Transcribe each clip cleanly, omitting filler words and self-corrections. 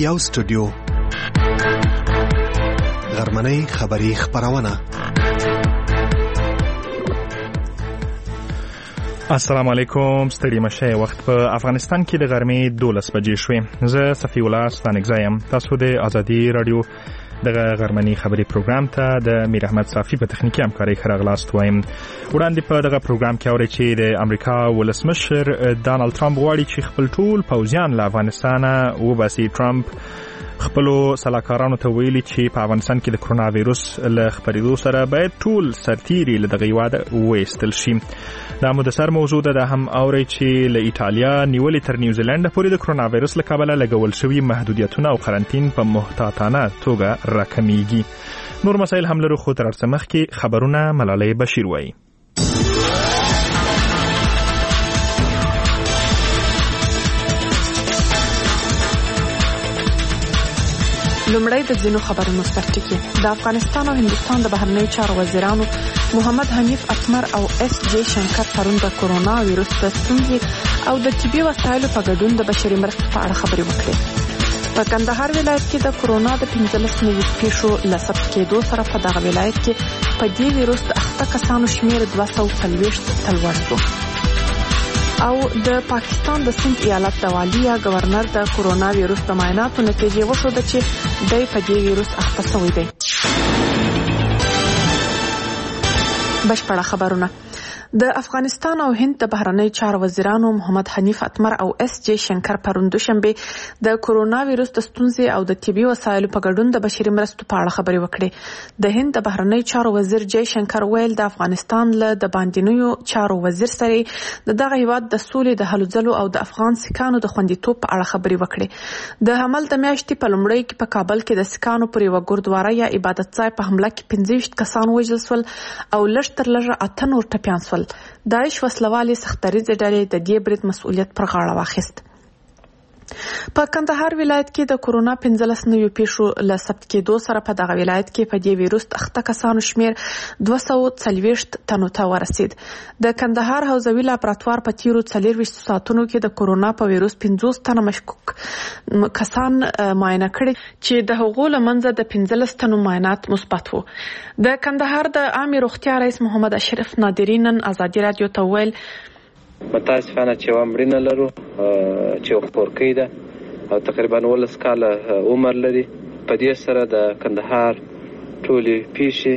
یو سټوډیو غرمنۍ خبری خبرونه. السلام علیکم. ستړي مشه. وخت په افغانستان کې د غرمې 12 بجې شوې. زه صفی الله ستانګزایم. تاسو د ازادي رادیو دغه غرمنۍ خبری پروګرام ته د میر احمد صافی په تخنیکی همکاري خراغلاست وایم. وړاندې په دغه پروګرام کې اوري چې د امریکا ولسمشر ډانلډ ټرمپ غواړي چې خپل ټول پوځیان له افغانستانه وباسي. ټرمپ خپلو سلاکارانو ته ویلي چې په افغانستان کې د کرونا وایروس له خپرېدو سره باید ټول سرتیري له دغه هیواده وایستل شي. دا مدثر موضوع ده. هم اوري چې له ایټالیا نیولې تر نیوزیلند پورې د کرونا وایروس له کبله لګول شوي محدودیتونه او قرنطین په محتاطانه توګه راکمېږي. نور مسایل هم لرو، خو تر هر څه مخکې خبرونه ملالۍ بشیر وایي. لومړی د ځینو خبرونو سرټکی. د افغانستان او هندستان د بهرنیو چارو وزیرانو محمد حنیف اتمر او اس جے شنکر پرون د کرونا وایروس د ستونزې او د طبي وسایلو په ګډون د بشري مرستو په اړه خبرې وکړې. په کندهار ولایت کې د کرونا د 15 نوي پیښو له ثبت کېدو سره په دغه ولایت کې په دې وایروس د اخته کسانو شمېر 240 ته لوړ شو. او د پاکستان د سند ایالت د والیا گورنر د کرونا وایروس د معایناتو نتیجې وښوده چې د په دې وایروس اخته شوی دی. بشپړه خبرونه. د افغانستان او هند د بهرنیو چارو وزیرانو محمد حنیف اتمر او اس جے شنکر پرون دوشنبه د کرونا وایروس د ستونزې او د طبي وسایلو په ګډون د بشري مرستو په اړه خبرې وکړې. د هند د بهرنیو چارو وزیر جے شنکر ویل د افغانستان له د باندنیو چارو وزیر سره دغه هیواد د سولې د هلو ځلو او د افغان سکانو د خوندیتوب په اړه خبرې وکړې. د حمل د میاشتې په لومړۍ کې په کابل کې د سکانو پر یو ګردواره یا عبادت ځای په حمله کې 25 کسان وژل شول او لږ تر لږه 8 نور ټپیان شول. داعش وسلوالې سختریزې ډلې د دې برید مسؤلیت پر غاړه واخیست. په کندهار ولایت کې د کرونا 15 نوي پیښو له ثبت کېدو سره په دغه ولایت کې په دې وایروس اخته کسانو شمېر 240 تنو ته ورسید. د کندهار حوزوي لابراتوار په تیرو 24 ساعتونو کې د کرونا په وایروس 50 تنه مشکوک کسان معاینه کړي چې د هغو لمنځه د 15 تنو معاینات مثبت وو. د کندهار د عامه روغتیا رئیس محمد اشرف نادری نن ازادي رادیو ته ویل متاسفانه چې ومرینه لرو چې خورکی ده او تقریبا 19 کاله عمر لري. په دې سره د کندهار ټولې پیښې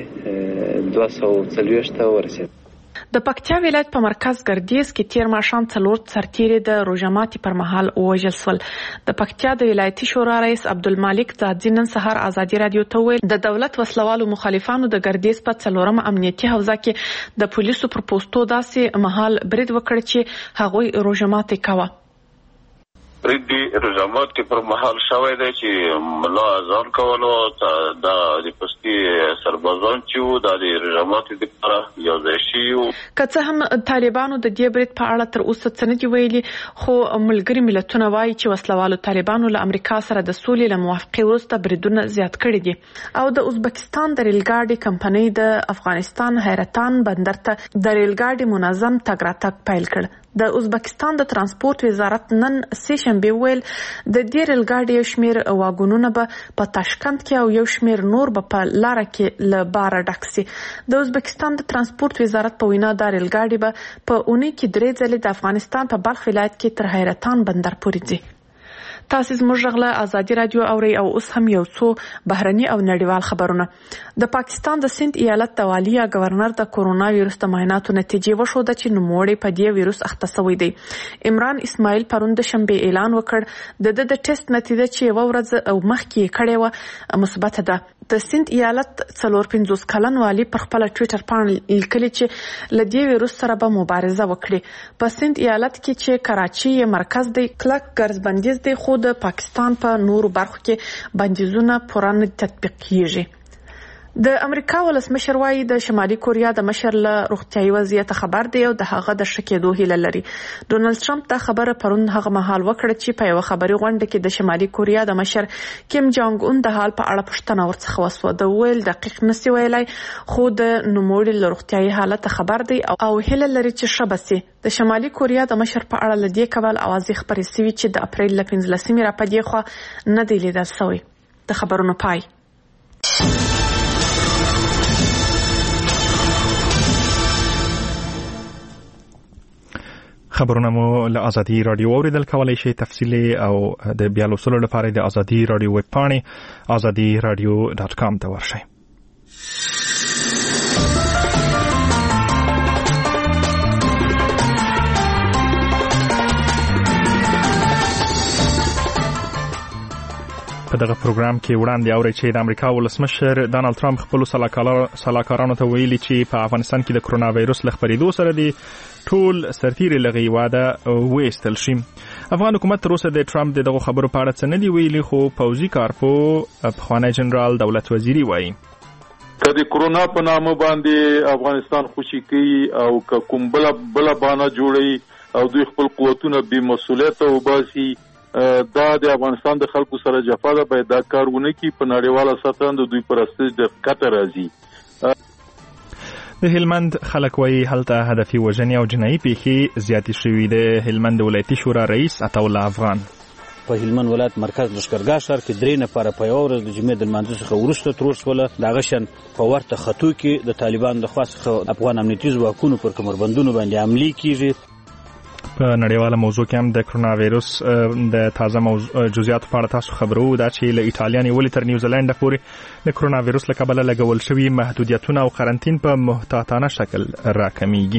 240 ته ورسېد. د پکتیا ولایت په مرکز ګردیز کې تیر ماښام 4 سرتیري د روژه ماتي پر مهال وژل شول. د پکتیا د ولایتي شورا رئیس عبدالمالک ځاځي نن سهار ازادي رادیو ته ویل د دولت وسلوالو مخالفانو د ګردیز په 4م امنیتي حوزه کې د پولیسو پر پوسټو داسې مهال برید وکړ چې هغوی روژه ماتي کاوه. برید روژه ماتي پر مهال شوی دی چې ملا اذان کولو دا د پستی سربازان چې وو د روژه ماتي لپاره یو ځای شي وو. که څه هم طالبانو د دې برید په اړه تر اوسه څه نه دي ویلي، خو ملګري ملتونه وایي چې وسلوالو طالبانو له امریکا سره د سولې له موافقې وروسته بریدونه زیات کړي دي. او د ازبکستان د ریل ګاډي کمپنۍ د افغانستان حیرتان بندر ته د ریل ګاډي منظم تګ راتګ پیل کړ. د ازبکستان د ترانسپورت وزارت نن سه شنبه ویل د دې ریل ګاډي یو شمېر واګونونه به په تاشکند کې او یو شمېر نور به په لار کې له بار ډک شي. د ازبکستان د ترانسپورت وزارت په وینا د ریل ګاډي به په اونۍ کې 3 ځلې د افغانستان په بلخ ولایت کې تر حیرتان بندر پورې ځي. تاسو زموږ غلا ازادي رادیو اوري او اوس هم یو څو بهرني او نړیوال خبرونه. د پاکستان د سند ایالت د والیا گورنر د کرونا وایروس د معایناتو نتیجې وښوده چې نوموړی په دې وایروس اخته شوی دی. عمران اسماعیل پرون د شنبه اعلان وکړ د ټیسټ نتیجه چې یو ورځ او مخکې کړې و مثبت ده. د سند ایالت 45 کلن والی پر خپل ټوئیټر باندې لیکلي چې لدی وایروس سره به مبارزه وکړي. په سند ایالت کې چې کراچي مرکز دی کلک ګرځ بندیز دی، خو د پاکستان په نورو برخو کې بندیزونه پوره نه تطبیق کیږي. د امریکا ولسمشر وايي د شمالي کوریا د مشر له روغتیايي وضعیت خبر دی او د هغه د شکېدو هیله لري. ډونالد ټرمپ دا خبره پرون هغه مهال وکړه چې په یو خبري غونډه کې د شمالي کوریا د مشر کیم جانګ اون د حال په اړه پوښتنه ورڅخه وسوه. د ویل دقیق نسی ویلای خو د نوموړي له روغتیايي حالت خبر دی او هیله لري چې شبسي د شمالي کوریا د مشر په اړه لدی کول اوازې خبرې سوي چې د اپریل 15 را پدې خو نه دی لیدل شوی. د خبرونو پای. خبرونه مو له ازادي رادیو اوریدل کولای شي. تفصیلی او د بیا لوستلو لپاره د ازادي رادیو ویب پاڼې azadiradio.com ته ورشئ. په دغه پروګرام کې وړاندې اورئ چې د امریکا ولسمشر ډانلډ ټرمپ خپلو سلاکارانو ته ویلي چې په افغانستان کې د کرونا وایرس له خپرېدو سره د ټول سرتیري له هېواده وایستل شي. افغان حکومت تر اوسه د ټرمپ دغه خبرو په اړه څه نه دي ویلي، خو پوځي کارپوه پخوانی جنرال دولت وزیري وایي که د کرونا په نامه باندې افغانستان خوشي کوي او که کوم بله بانه جوړوي او دوی خپل قوتونه بې مسؤلیته وباسي، دا د افغانستان د خلکو سره جفا ده. باید دا کار ونه کړي. په نړیواله سطح د دوی پرستش د قطر راځي. د هلمند خلک وایي هلته هدفي وژنې او جنایي پیښې زیاتې شوي. د هلمند ولایتي شورا رئیس عطاالله افغان په هلمند ولایت مرکز لښکرګاه ښار کې 3 نفره په یوه ورځ د جمعې د لمانځه څخه وروسته ترور شوله. د هغه شان په ورته خطو کې د طالبانو لخوا څخه افغان امنیتي ځواکونو پر کمربندونو باندې حملې کیږي. په نړیواله موضوع کې هم د کرونا وایرس د تازه جزئیاتو په اړه تاسو خبرو دا چې له ایټالیا نیولې تر نیوزیلند پورې د کرونا وایرس له کبله لګول شوي محدودیتونه او قرنطین په محتاطانه شکل راکمیږي.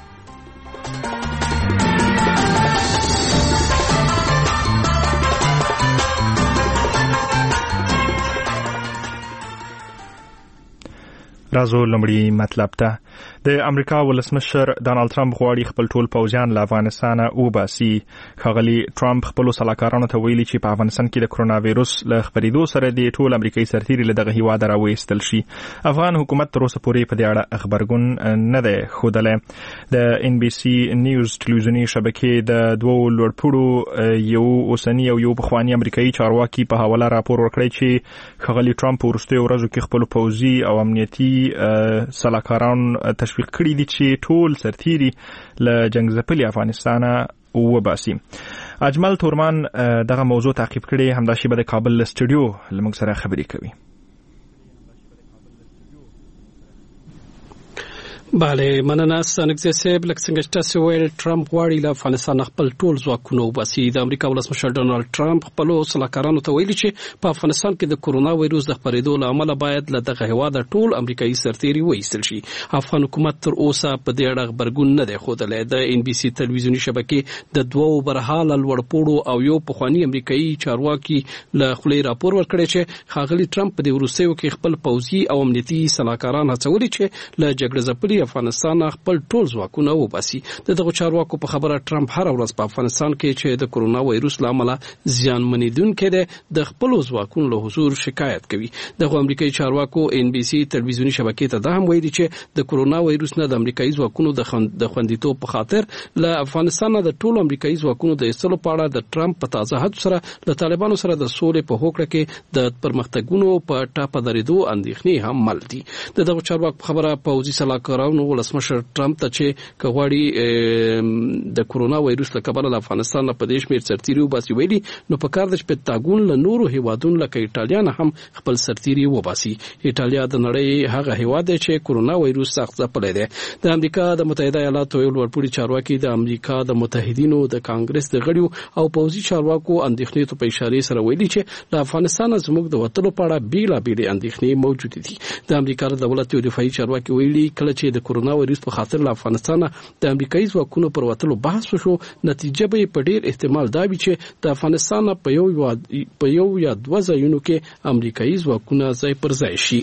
راځو لومړی مطلب ته. د امریکا ولسمشر ډانلډ ټرمپ غواړي خپل ټول پوځیان له افغانستانه وباسي. ښاغلي ټرمپ خپلو سلاکارانو ته ویلي چې په افغانستان کې د کرونا وایرس له خپرېدو سره د ټول امریکایي سرتیري له دغه هیواده راوایستل شي. افغان حکومت تر اوسه پورې په دې اړه خبرګون نه دی ښودلی. د NBC نیوز ټلویزیوني شبکې د دوو لوړپوړو یو اوسني او یو پخواني امریکایي چارواکي په حواله راپور ورکړی چې ښاغلي ټرمپ په وروستیو ورځو کې خپلو پوځي او امنیتي سلاکاران تشویق کړي دي چې ټول سرتیري له جنگ ځپلي افغانستانه وباسي. اجمل تورمان دغه موضوع تعقیب کړي، همدا شیبه د کابل له سټوډیو لمونږ سره خبرې کوي. بله مننه سنگزی صاحب. لکه څنګه چې تاسو ویل ټرمپ غواړي له افغانستان خپل ټول ځواکونه وباسي. د امریکا ولسمشر ډونالډ ټرمپ خپل سلاکارانو ته ویلي چې په افغانستان کې د کرونا وایرس د خپرېدو له امله باید له دغه هیواده ټول امریکایي سرتیري وایستل شي. افغان حکومت تر اوسه په دې اړه خبرګون نه دی ښودلی. د NBC ټلویزیوني شبکې د دوو برحاله لوړپوړو او یو پخواني امریکایي چارواکي له خولې راپور ورکړی چې ښاغلي ټرمپ په دې وروستیو کې خپل پوځي او امنیتي سلاکاران هڅولي چې له جګړې ځپلي افغانستان خپل ټول ځواکونه وباسي. دغه چارواکو په خبره ټرمپ هر ورځ په افغانستان کې چې د کرونا وایرس له امله زیانمنېدونکي دي د خپل ځواکونو له حضور شکایت کوي. دغه امریکایي چارواکو NBC ټلویزیوني شبکې ته دا هم ویلي چې د کرونا وایرس نه د امریکایي ځواکونو د خوندیتوب په خاطر له افغانستان د ټول امریکایي ځواکونو د ایستلو په اړه د ټرمپ په تازه هڅو سره له طالبانو سره د سولې په هوکړه کې د پرمختګونو په ټاپه درېدو اندېښنې هم مل دي. دغه چارواکو په خبره پوځي سلاکارانو ولسمشر ټرمپ ته چې کغواړي د کرونا وایرس له کبله له افغانستان په دې شمېر سرتیري وباسي ویلي نو په کار ده چې پنټاګون له نورو هیوادونو لکه ایټالیا نه هم خپل سرتیري وباسي. ایټالیا د نړۍ هغه هیواد دی چې کرونا وایرس سخت ځپلی دی. د امریکا د متحده ایالاتو یو لوړپوړي چارواکي د امریکا د متحدینو د کانګرس د غړیو او پوځي چارواکو اندېښنې ته په اشارې سره ویلي چې له افغانستان زموږ د وتلو په اړه بیلابېلې اندېښنې موجودې دي. د امریکا د دولت یو دفاعي چارواکي ویلي کله چې د کرونا وایرس په خاطر له افغانستان د امریکایي ځواکونو پر وتلو بحث وشو، نتیجه به په ډیر احتمال دا وي چې د افغانستان په یو یا دوه ځایونو کې امریکایي ځواکونه ځای پر ځای شي.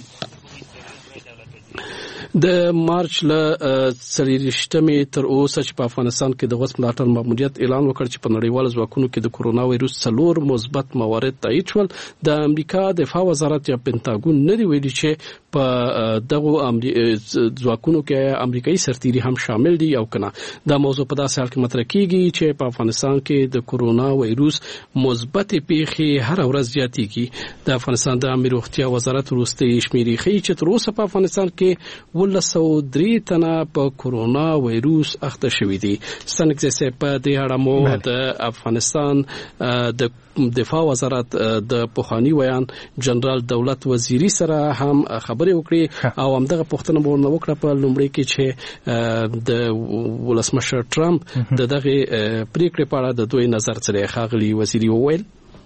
د مارچ له 24 تر اوسه چې په افغانستان کې د غوڅ ملاتړ ماموریت اعلان وکړ چې په نړیوالو ځواکونو کې د کرونا وایرس 4 مثبت موارد تایید شول. د امریکا دفاع وزارت یا پنټاګون نه دی ویلي چې په دغه ځواکونو کې امریکایي سرتیري هم شامل دي او کنه. دا موضوع په داسې حال کې مطرح کیږي چې په افغانستان کې د کورونا وایروس مثبت پیښې هر ورځ زیاتېږي. د افغانستان د عامه روغتیا وزارت وروستي شمیرې ښیي چې تر اوسه په افغانستان کې 103 تنه په کورونا وایروس اخته شوي دي. ستنګ زه په دې اړه مو د افغانستان د دفاع وزارت د پوخانی ویان جنرال دولت وزیری سره هم خبرې وکړي او همدغه پوښتنه ورنه وکړه په لومړي کې چې د ولسمشر ټرمپ دغه پریکړې په اړه د دوی نظر سره خاغلی وزیری وویل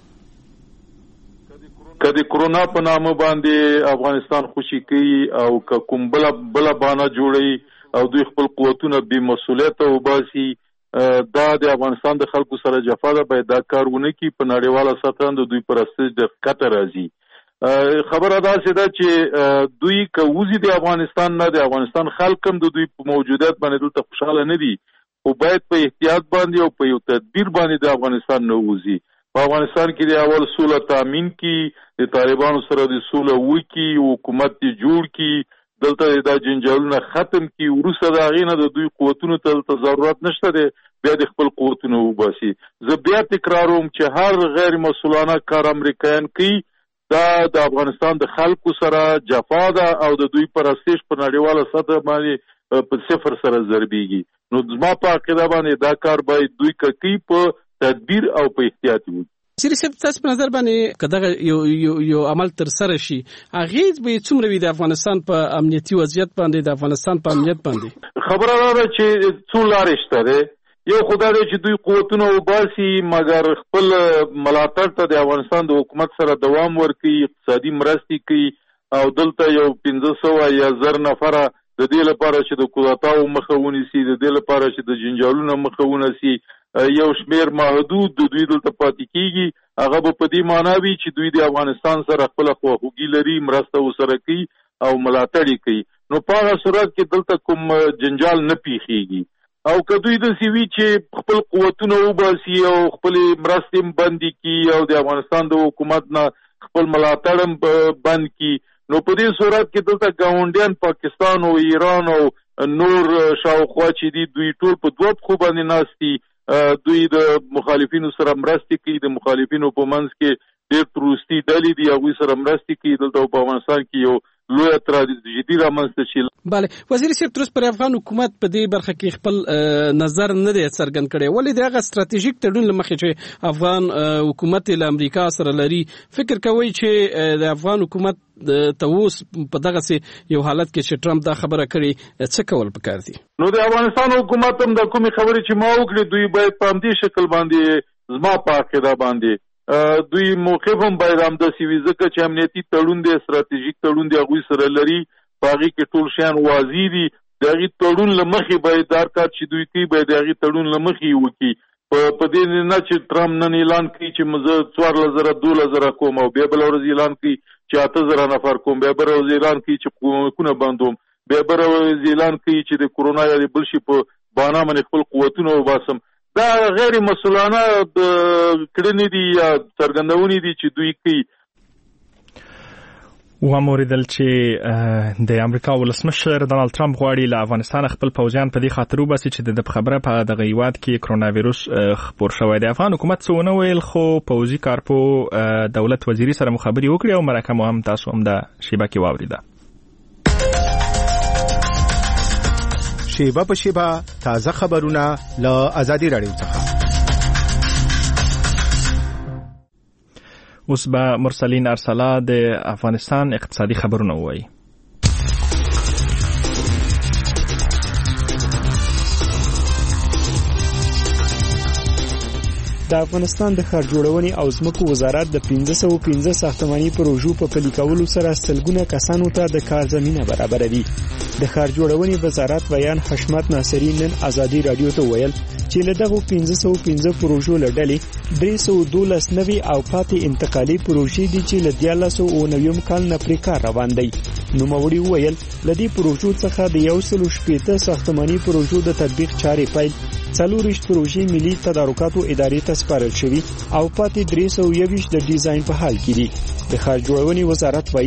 کدی کرونا په نامه باندې افغانستان خوشي کوي او کوم بل بانه جوړي او دوی خپل قوتونه بې مسؤلیت او باسي دا د افغانستان د خلکو سره جفا ده. باید دا کارونه کی په نړیواله سطح د دوی پرستش د خطر راځي. خبره دا ده چې دوی کوزي د افغانستان نه د افغانستان خلک هم د دوی په موجودیت باندې دلته خوشاله نه دي او باید په احتیاط باندې او په یو تدبیر باندې د افغانستان نه وځي. په افغانستان کې د اول سوله تامین کی د طالبانو سره د سوله وکی حکومت جوړ کی دلته دا جنجالونه ختم کی ورسره دا غینه د دوی قوتونو ته ضرورت نشته دی بیا د خپل قوتونو وباسي. زه بیا تکراروم چې هر غیر مسؤلانه کار امریکایان کوي دا د افغانستان د خلکو سره جفا ده او د دوی پرستش په نړیواله سطح باندې په صفر سره ضربېږي. نو زما په عقیده باندې دا کار باید دوی کوي په تدبیر او په احتیاط وي. سری سب تاسو په نظر باندې کداغه یو عمل تر سره شي اغیز به څومره وي د افغانستان په امنیتي وضعیت باندې د افغانستان په امنیت باندې؟ خبره ده چې څو لارې شته ده. یو خدای دې چې دوی قوتونه وباسي مګر خپل ملاتړ ته د افغانستان د حکومت سره دوام ورکړي اقتصادي مرستې کوي او دلته یو 1500 یا 1000 نفره د دې لپاره چې د کوتاو مخه ونیسي د دې لپاره چې د جنجالونو مخه ونیسي یو شمیر محدود د دوی دلته پاتې کیږي. هغه په دې معنی وي چې دوی د افغانستان سره خپل خواخوږي لري مرسته وسره کوي او ملاتړ کوي. نو په هغه صورت کې دلته کوم جنجال نه پیښیږي او که دوی د سیوی چې خپل قوتونه وباسي او خپل مرستې بند کړي او د افغانستان د حکومت نه خپل ملاتړ بند کړي نو په دې صورت کې دلته ګاونډیان پاکستان او ایران او نور شاوخوا چې دي دوی ټول په دوه خو باندې ناستي دوی د مخالفینو سره مرستې کوي. د مخالفینو په منځ کې ډېر تروریستي ډلې دي هغوی سره مرستې کوي. دلته په افغانستان کې یو لوی تراژیدي رامنځته شي. بله وزیر صاحب تر اوسه پر افغان حکومت په دې برخه کې خپل نظر نه دی څرګند کړی ولې د هغه ستراتیژیک تړون له مخې چې افغان حکومت له امریکا سره لري فکر کوي چې د افغان حکومت ته اوس په دغه یو حالت کې چې ټرمپ دا خبره کړې څه کول پکار دي؟ نو د افغانستان حکومت هم د کومې خبرې چې ما وکړې دوی باید په همدې شکل باندې زما په عقیده باندې دوی موقف هم باید همداسې وي ځکه چې امنیتي تړون دی ستراتیژیک تړون دی هغوی سره لري په هغې کې ټول شیان واضح دي. د هغې تړون له مخې باید دا کار چې دوی کوي باید د هغې تړون له مخې یې وکړي په دې نه چې ټرمپ نن اعلان کوي چې زه 14,000 12,000 کوم او بیا بله ورځ اعلان کوي چې 8,000 نفر کوم بیا بله ورځ اعلان کوي چې کومکونه بندوم بیا بله ورځ اعلان کوي چې د کرونا یا د بل شي په بهانه باندې خپل قوتونه وباسم. دا غیر مسؤلانه کړنې دي یا څرګندونې دي چې دوی کوي. وموریدل چې د امریکا ولسمشر ډانلډ ټرمپ غواړي له افغانستان خپل پوځیان په دې خاطر وباسي چې د خبره په دغه هیواد کې کرونا وایروس خپور شوی دی. افغان حکومت څه ونه ویل خو پوځي کارپو دولت وزیری سره مخابري وکړي او مرکه مو هم تاسو هم د شیبه کې واوریده. شیبه په شیبه تازه خبرونه له آزادي رادیو څخه. اوس به مرسلین ارسلا د افغانستان اقتصادي خبرونه وایي. د افغانستان د ښار جوړونې او ځمکو وزارت د 1515 ساختماني پروژو په پلي کولو سره سلګونه کسانو ته د کار زمينه برابروي. د ښار جوړونې وزارت ویان حشمت ناصری نن آزادي رادیو ته ویل چې له دغه 1515 پروژو لړلې 312 نوي او پاتې انتقالي پروژې دي چې له 1990 کال نه پرې کار روان دي. نو موري ویل لدی پروژو څخه د 180 ساختماني پروژو د تطبیق چارې پیل 40 پروژې ملي تدارکاتو ادارې ته سپارل شوي او پاتې 321 د ډیزاین په حال کې دي. د ښار جوړونې وزارت وایي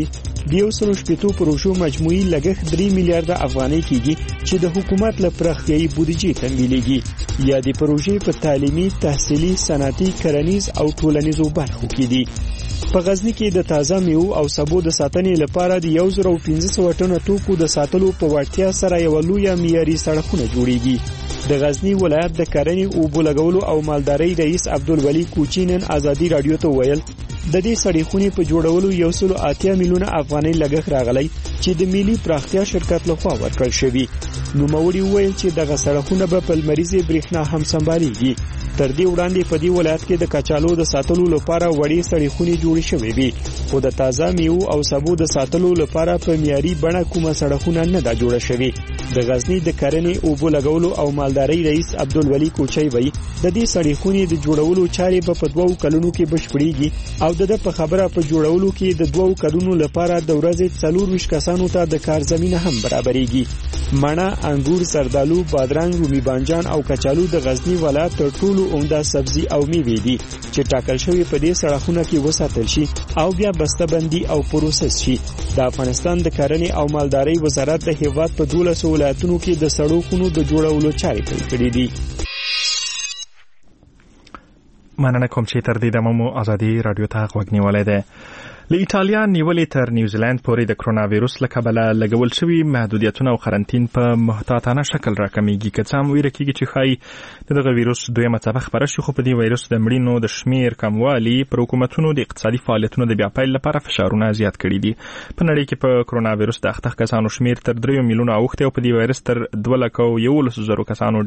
د 180 پروژو مجموعي لګښت 3 میلیارډ افغانۍ کیږي چې د حکومت له پراختیايي بودیجې تمویلېږي. یا د پروژې په تعلیمي، تحصیلي، صنعتي، کرنیز او ټولنیزو برخو کې دي. په غزنی کې د تازه میوه او سبو د ساتنې لپاره د 1500 ټنه توکو د ساتلو په وړتیا سره یو لوی معیاري سړکونه جوړیږي. د غزنی ولایت د کرنې او بولګولو او مالدارۍ رئیس عبدالولي کوچی نن ازادي رادیو ته ویل د دې سړکونو په جوړولو 180 میلیونه افغانۍ لګښت راغلی چې د ملي پراختیا شرکت لخوا ورکړل شوی. نو موري ویل چې دغه سړکونه به په لمریزي برېښنا هم سمباليږي. تر دې وړاندې په دې ولایت کې د کچالو د ساتلو لپاره وړې سړکونه جوړ شوي وي، خو د تازه میوه او سبو د ساتلو لپاره په معیاري بڼه کومه سړکونه نه دا جوړ شوي. د غزنی د کرنې او بولګولو او مالدارۍ رئیس عبدالولي کوچی وایي د دې سړکونو د جوړولو چارې په 2 کلونو کې بشپړېږي او د په خبره په جوړولو کې د 2 کلونو لپاره د ورځې 24 کسانو ته د کار زمينه هم برابرېږي. مڼه، انګور، زردالو، بادرنګ، رومي بانجان او کچالو د غزنی ولایت تر ټولو عمده سبزي او میوې دي چې ټاکل شوی په دې سړکونو کې وساتل شي او بیا بسته‌بندي او پروسس شي. د افغانستان د کرنې او مالدارۍ وزارت د هیواد په 12 ولایتونو کې د سړکونو د جوړولو چارې پیل کړې دي. مننه کوم چې تر دې دمه مو ازادي رادیو ته غوږ نیولی دی. له ایټالیا نیولې تر نیوزیلند پورې د کرونا وایروس له کبله لګول شوي محدودیتونه او قرنطین په محتاطانه شکل راکمیږي. که څه هم ویره کېږي چې ښایي دغه وایروس دویمه څپه خپره شي، خو په دې وایروس د مړینو د شمیر کموالي پر حکومتونو د اقتصادي فعالیتونو د بیا پیل لپاره فشارونه زیات کړي دي. په نړۍ کې په کرونا وایروس د اخته کسانو شمیر تر 3 میلیونه اوښتی او په دې وایروس تر 211,000 کسانو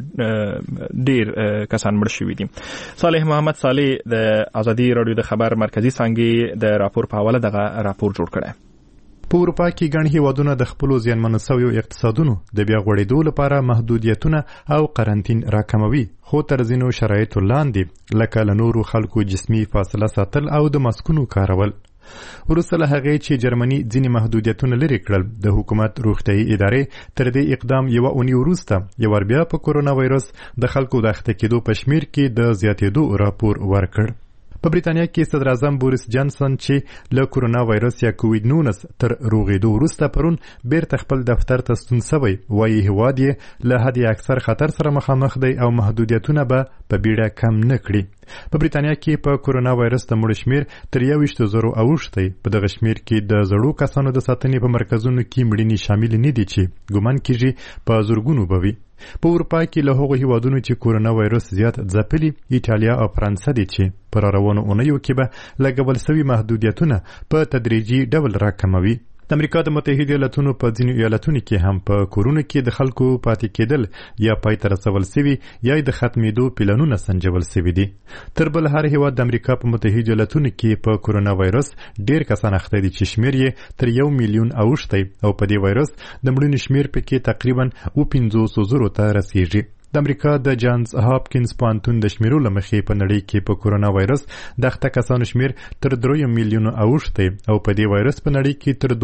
ډیر کسان مړ شوي دي. صالح محمد صالح د ازادي رادیو د خبر مرکزی څانګې د راپور په دغه راپور جوړ کړی. په اروپا کې ګڼ هیوادونه د خپلو زیانمنو شویو اقتصادونو د بیا غوړېدو لپاره محدودیتونه او قرنطین راکموي، خو تر ځینو شرایطو لاندې لکه له نورو خلکو جسمي فاصله ساتل او د ماسکونو کارول. وروسته له هغې چې جرمني ځینې محدودیتونه لرې کړل، د حکومت روغتیايي ادارې تر دې اقدام یوه اونۍ وروسته یو وار بیا په کرونا وایروس د خلکو د اخته کېدو په شمیر کې د زیاتېدو راپور ورکړ. په بریتانیا کې صدر اعظم بوریس جانسن چې له کرونا وایروس یا کووید 19 تر روغېدو وروسته پرون بیرته خپل دفتر ته ستون شوی، وایي هیواد یې له حد اکثر خطر سره مخامخ دی او محدودیتونه به په بیړه کم نه کړي. په بریتانیا کې په کرونا وایروس د مړو شمیر تر 21,000 اوښتی. په دغه شمیر کې د زړو کسانو د ساتنې په مرکزونو کې مړینې شامل نه دي چې ګمان کېږي په زرګونو به وي. په اروپا کې له هغو هیوادونو چې کرونا وایروس زیات ځپلي ایټالیا او فرانسه دي چې په راروانو اونیو کې به لګول شوي محدودیتونه په تدریجي ډول راکموي. د امریکا د متحده ایالاتونو په ځینو ایالتونو کې هم په کورونو کې د خلکو پاتې کېدل یا پای ته رسول شوي یا د ختمېدو پلانونه سنجول شوي دي. تر بل هر هیواد د امریکا په متحده ایالتونو کې په کرونا وایروس ډیر کسان اخته دي چې شمیر یې تر 1 میلیون اوښتی او په دې وایروس د مړینو شمیر پکې تقریبا 500,000 ته رسیږي. د امریکا د جانز هاپکینز پوهنتون د شمیرو له مخې په نړۍ کې په کرونا وایروس د اخته کسانو شمیر تر 3 میلیونو اوښتی او په دې وایروس په نړۍ کې تر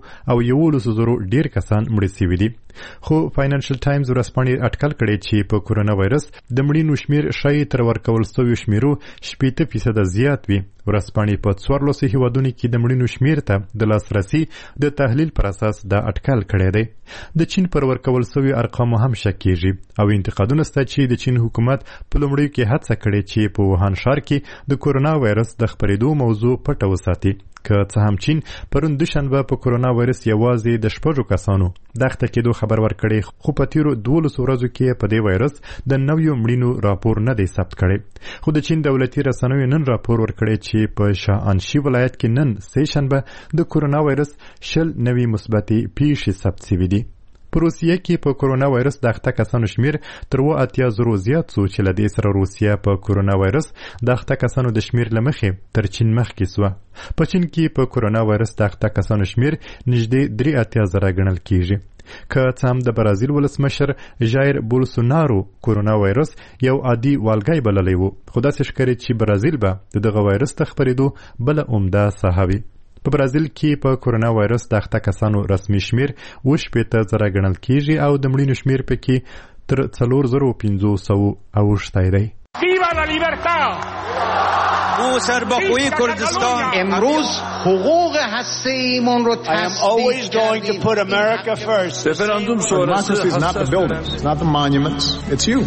2,11,000 ډیر کسان مړه شوي دي. خو فاینانشل ټایمز ورځپاڼې اټکل کړی چې په کرونا وایروس د مړینو شمیر ښایي تر ورکول شویو شمیرو 80% زیات وي. ورځپاڼې په 14 هیوادونو کې د مړینو شمیر ته د لاسرسي د تحلیل پر اساس دا اټکل کړی دی. د چین پر ورکول شویو ارقامو هم شک کېږي او انتقادونه شته چې د چین حکومت په لومړیو کې هڅه کړې چې په ووهان ښار کې د کرونا وایروس د خپرېدو موضوع پټه وساتي. که څه هم چین پرون دوشنبه په کرونا وایروس یوازې د 6 کسانو د اخته کېدو خبر ورکړی، خو په تیرو 12 ورځو کې په دې وایروس د 9 مړینو راپور نه دی ثبت کړی. خو د چین دولتي رسنیو نن راپور ورکړی چې په شانشي ولایت کې نن سه شنبه د کرونا وایروس 20 نوي مثبتې پیښې ثبت شوي دي. په روسیه کې په کرونا وایروس د اخته کسانو شمیر تر 80,000 زیات شو چې له دې سره روسیه په کرونا وایروس د اخته کسانو د شمیر له مخې تر چین مخکې شوه. په چین کې په کرونا وایروس د اخته کسانو شمیر نږدې 83,000 ګڼل کېږي. که څه هم د برازیل ولسمشر ژایر بولسونارو کرونا وایروس یو عادي والګی بللی و، خو داسې ښکاري چې برازیل به دغه وایروس ته خپرېدو بله عمده ساحه وي. په برازیل کې په کرونا وایروس د اخته کسانو رسمي شمیر 80,000 ګڼل کېږي او د مړینو شمیر پکې تر 4,500 اوښتی دی. او سربخوی کردستان امروز حقوق هسته‌ایمون رو always going to put America first. Referendum sonrası not the buildings, not the monuments, it's you.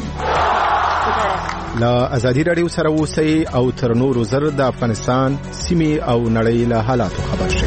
لا ازادي رادیو سره اوسئ او تر نورو زر د افغانستان سیمې او نړۍ له حالاتو خبر شئ.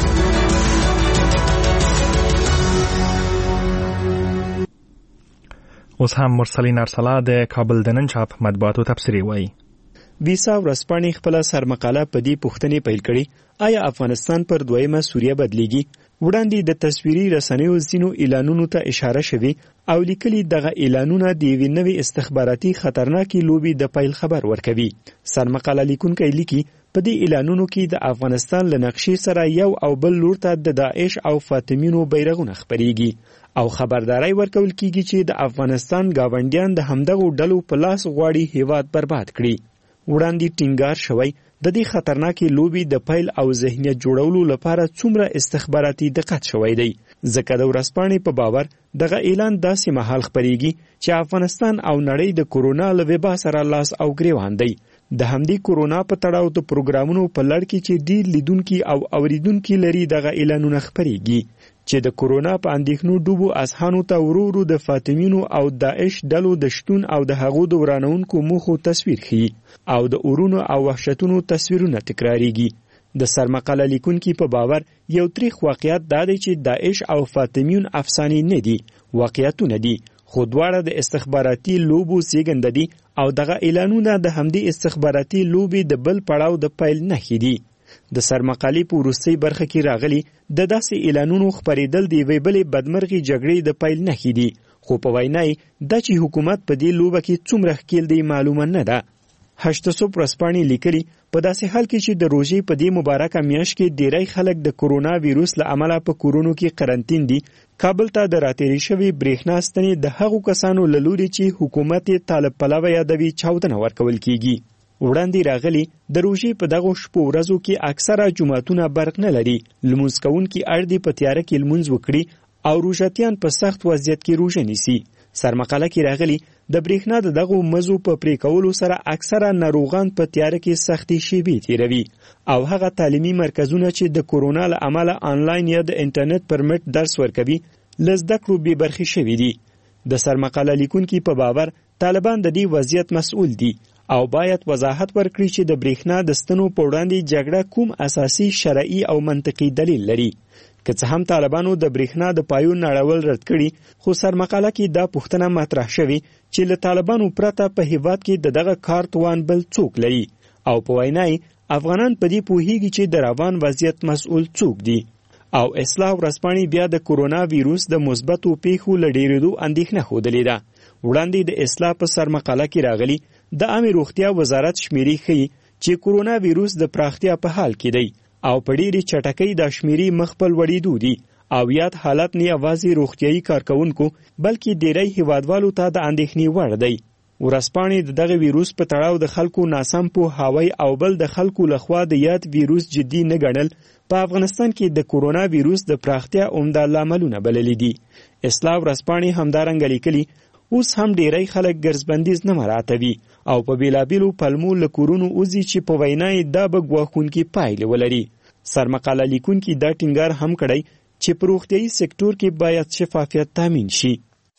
اوس هم مرسلین ارسلا د کابل د نن چاپ مطبوعاتو تبصرې وایي. ویسا ورځپاڼې خپله سرمقاله په دې پوښتنې پیل کړې آیا افغانستان پر دویمه سوریه بدلیږي؟ وړاندې د تصویري رسنیو ځینو اعلانونو ته اشاره شوې او لیکلي دغه اعلانونه د یوې نوې استخباراتي خطرناکې لوبې د پیل خبر ورکوي. سرمقاله لیکونکی لیکي په دې اعلانونو کې د افغانستان له نقشې سره یو او بل لور ته د داعش او فاطمیونو بیرغونه خپریږي او خبرداري ورکول کیږي چې د افغانستان گاونډیان د همدغو ډلو په لاس غواړي هیواد برباد کړي. وړاندې ټینګار شوی د دې خطرناکې لوبې د پیل او ذهنیت جوړولو لپاره څومره استخباراتي دقت شوی دی، ځکه د ورځپاڼې په باور دغه اعلان داسې مهال خپریږي چې افغانستان او نړۍ د کورونا له وبا سره لاس او ګریوان دی. د همدې کورونا په تړاو د پروګرامونو په لړ کې چې ډېر لیدونکي او اوریدونکي لري دغه اعلانونه خپریږي چې د کورونا په اندېښنو ډوبو اذهانو ته ورو ورو د فاطمیونو او داعش ډلو د شتون او د هغو د ورانونکو موخو تصویر ښیي او د اورونو او وحشتونو تصویرونه تکراریږي. د سرمقاله لیکونکي په باور یو تریخ واقعیت دا دی چې داعش او فاطمیون افسانې نه دي، واقعیتونه دي، خو دواړه د استخباراتي لوبو زیږنده دي او دغه اعلانونه د همدې استخباراتي لوبې د بل پړاو د پیل نښې دي. د سرمقالې په وروستۍ برخه کې راغلي د داسې اعلانونو خپرېدل د یوې بلې بدمرغي جګړې د پیل نښې دي، خو په وینا یې دا چې حکومت په دې لوبه کې څومره ښکیل دی معلومه نه ده. هشتسوب ورځپاڼې لیکلي په داسې حال کې چې د روژې په دې مبارکه میاشت کې ډیری خلک د کورونا ویروس له امله په کورونو کې قرنطین دي، کابل ته د راتېرې شوې برېښنا ستنې د هغو کسانو له لوري چې حکومت یې طالب پلوه یادوي چاودنه ورکول کیږي. وړاندې راغلي د روژې په دغو شپو ورځو کې اکثره جوماتونه برق نه لري، لمونځ کوونکي اړ دي په تیاره کې لمونځ وکړي او روژتیان په سخت وضعیت کې روژه نیسي. سرمقاله کې راغلي د برېښنا د دغو مزو په پرې کولو سره اکثره ناروغان په تیاره کې سختې شیبې تیروي او هغه تعلیمي مرکزونه چې د کورونا له امله آنلاین یا د انټرنیټ پر مټ درس ورکوي له زده کړو بې برخې شوي دي. د سرمقاله لیکونکي په باور طالبان د دې وضعیت مسؤل دي او باید وضاحت ورکړي چې د برېښنا د ستنو په وړاندې جګړه کوم اساسي شرعي او منطقي دلیل لري. که څه هم طالبانو د برېښنا د پایو نړول رد کړي، خو سرمقاله کې دا پوښتنه مطرح شوې چې له طالبانو پرته په هیواد کې د دغه کار توان بل څوک لري او په وینا افغانان په دې پوهیږي چې د روان وضعیت مسؤل څوک دي. او اصلاح ورځپاڼې بیا د کورونا ویروس د مثبتو پیښو له ډېرېدو اندېښنه ښودلې ده. وړاندې د اصلاح په سرمقاله کې راغلي د عامې روغتیا وزارت شمیرې ښیي چې کورونا ویروس د پراختیا په حال کې دی او په ډېرې چټکۍ دا شمیرې مخ په لوړېدو دي او یاد حالت نه یوازې روغتیایي کارکوونکو بلکې ډېری هیوادوالو ته د اندېښنې وړ دی. ورځپاڼې د دغه ویروس په تړاو د خلکو ناسم پوهاوی او بل د خلکو لخوا د یاد ویروس جدي نه ګڼل په افغانستان کې د کورونا ویروس د پراختیا عمده لاملونه بللي دي. اصلاح ورځپاڼې همدارنګه لیکلي اوس هم ډیری خلک ګرځبندیز نه مراعاتوي او په بیلابیلو پلمو له کورونو وځي چې په وینا یې دا به ګواښونکې پایلې ولري. سرمقاله لیکونکي دا ټینګار هم کړی چې په روغتیایي سکتور کې باید شفافیت تامین شي.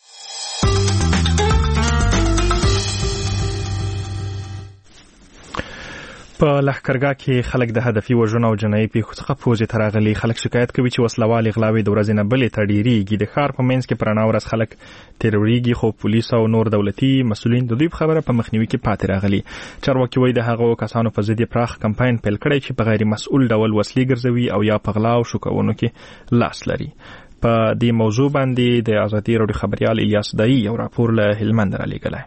په لښکرګاه کې خلک د هدفي وژنو او جنایي پیښو څخه پوزې ته راغلي. خلک شکایت کوي چې وسلوالې غلاوې د ورځې نه بلې ته ډېرېږي. د ښار په منځ کې په رڼا ورځ خلک تېروړېږي، خو پولیس او نور دولتي مسؤلین د دوی په خبره په مخنیوي کې پاتې راغلي. چارواکي وایي د هغو کسانو په ضد یې پراخ کمپاین پیل کړی چې په غیر مسؤل ډول وسلې ګرځوي او یا په غلا او شوکونو کې لاس لري. په دې موضوع باندې د ازادي راډیو خبريال الیاس دایی یو راپور له هلمند رالیږلی.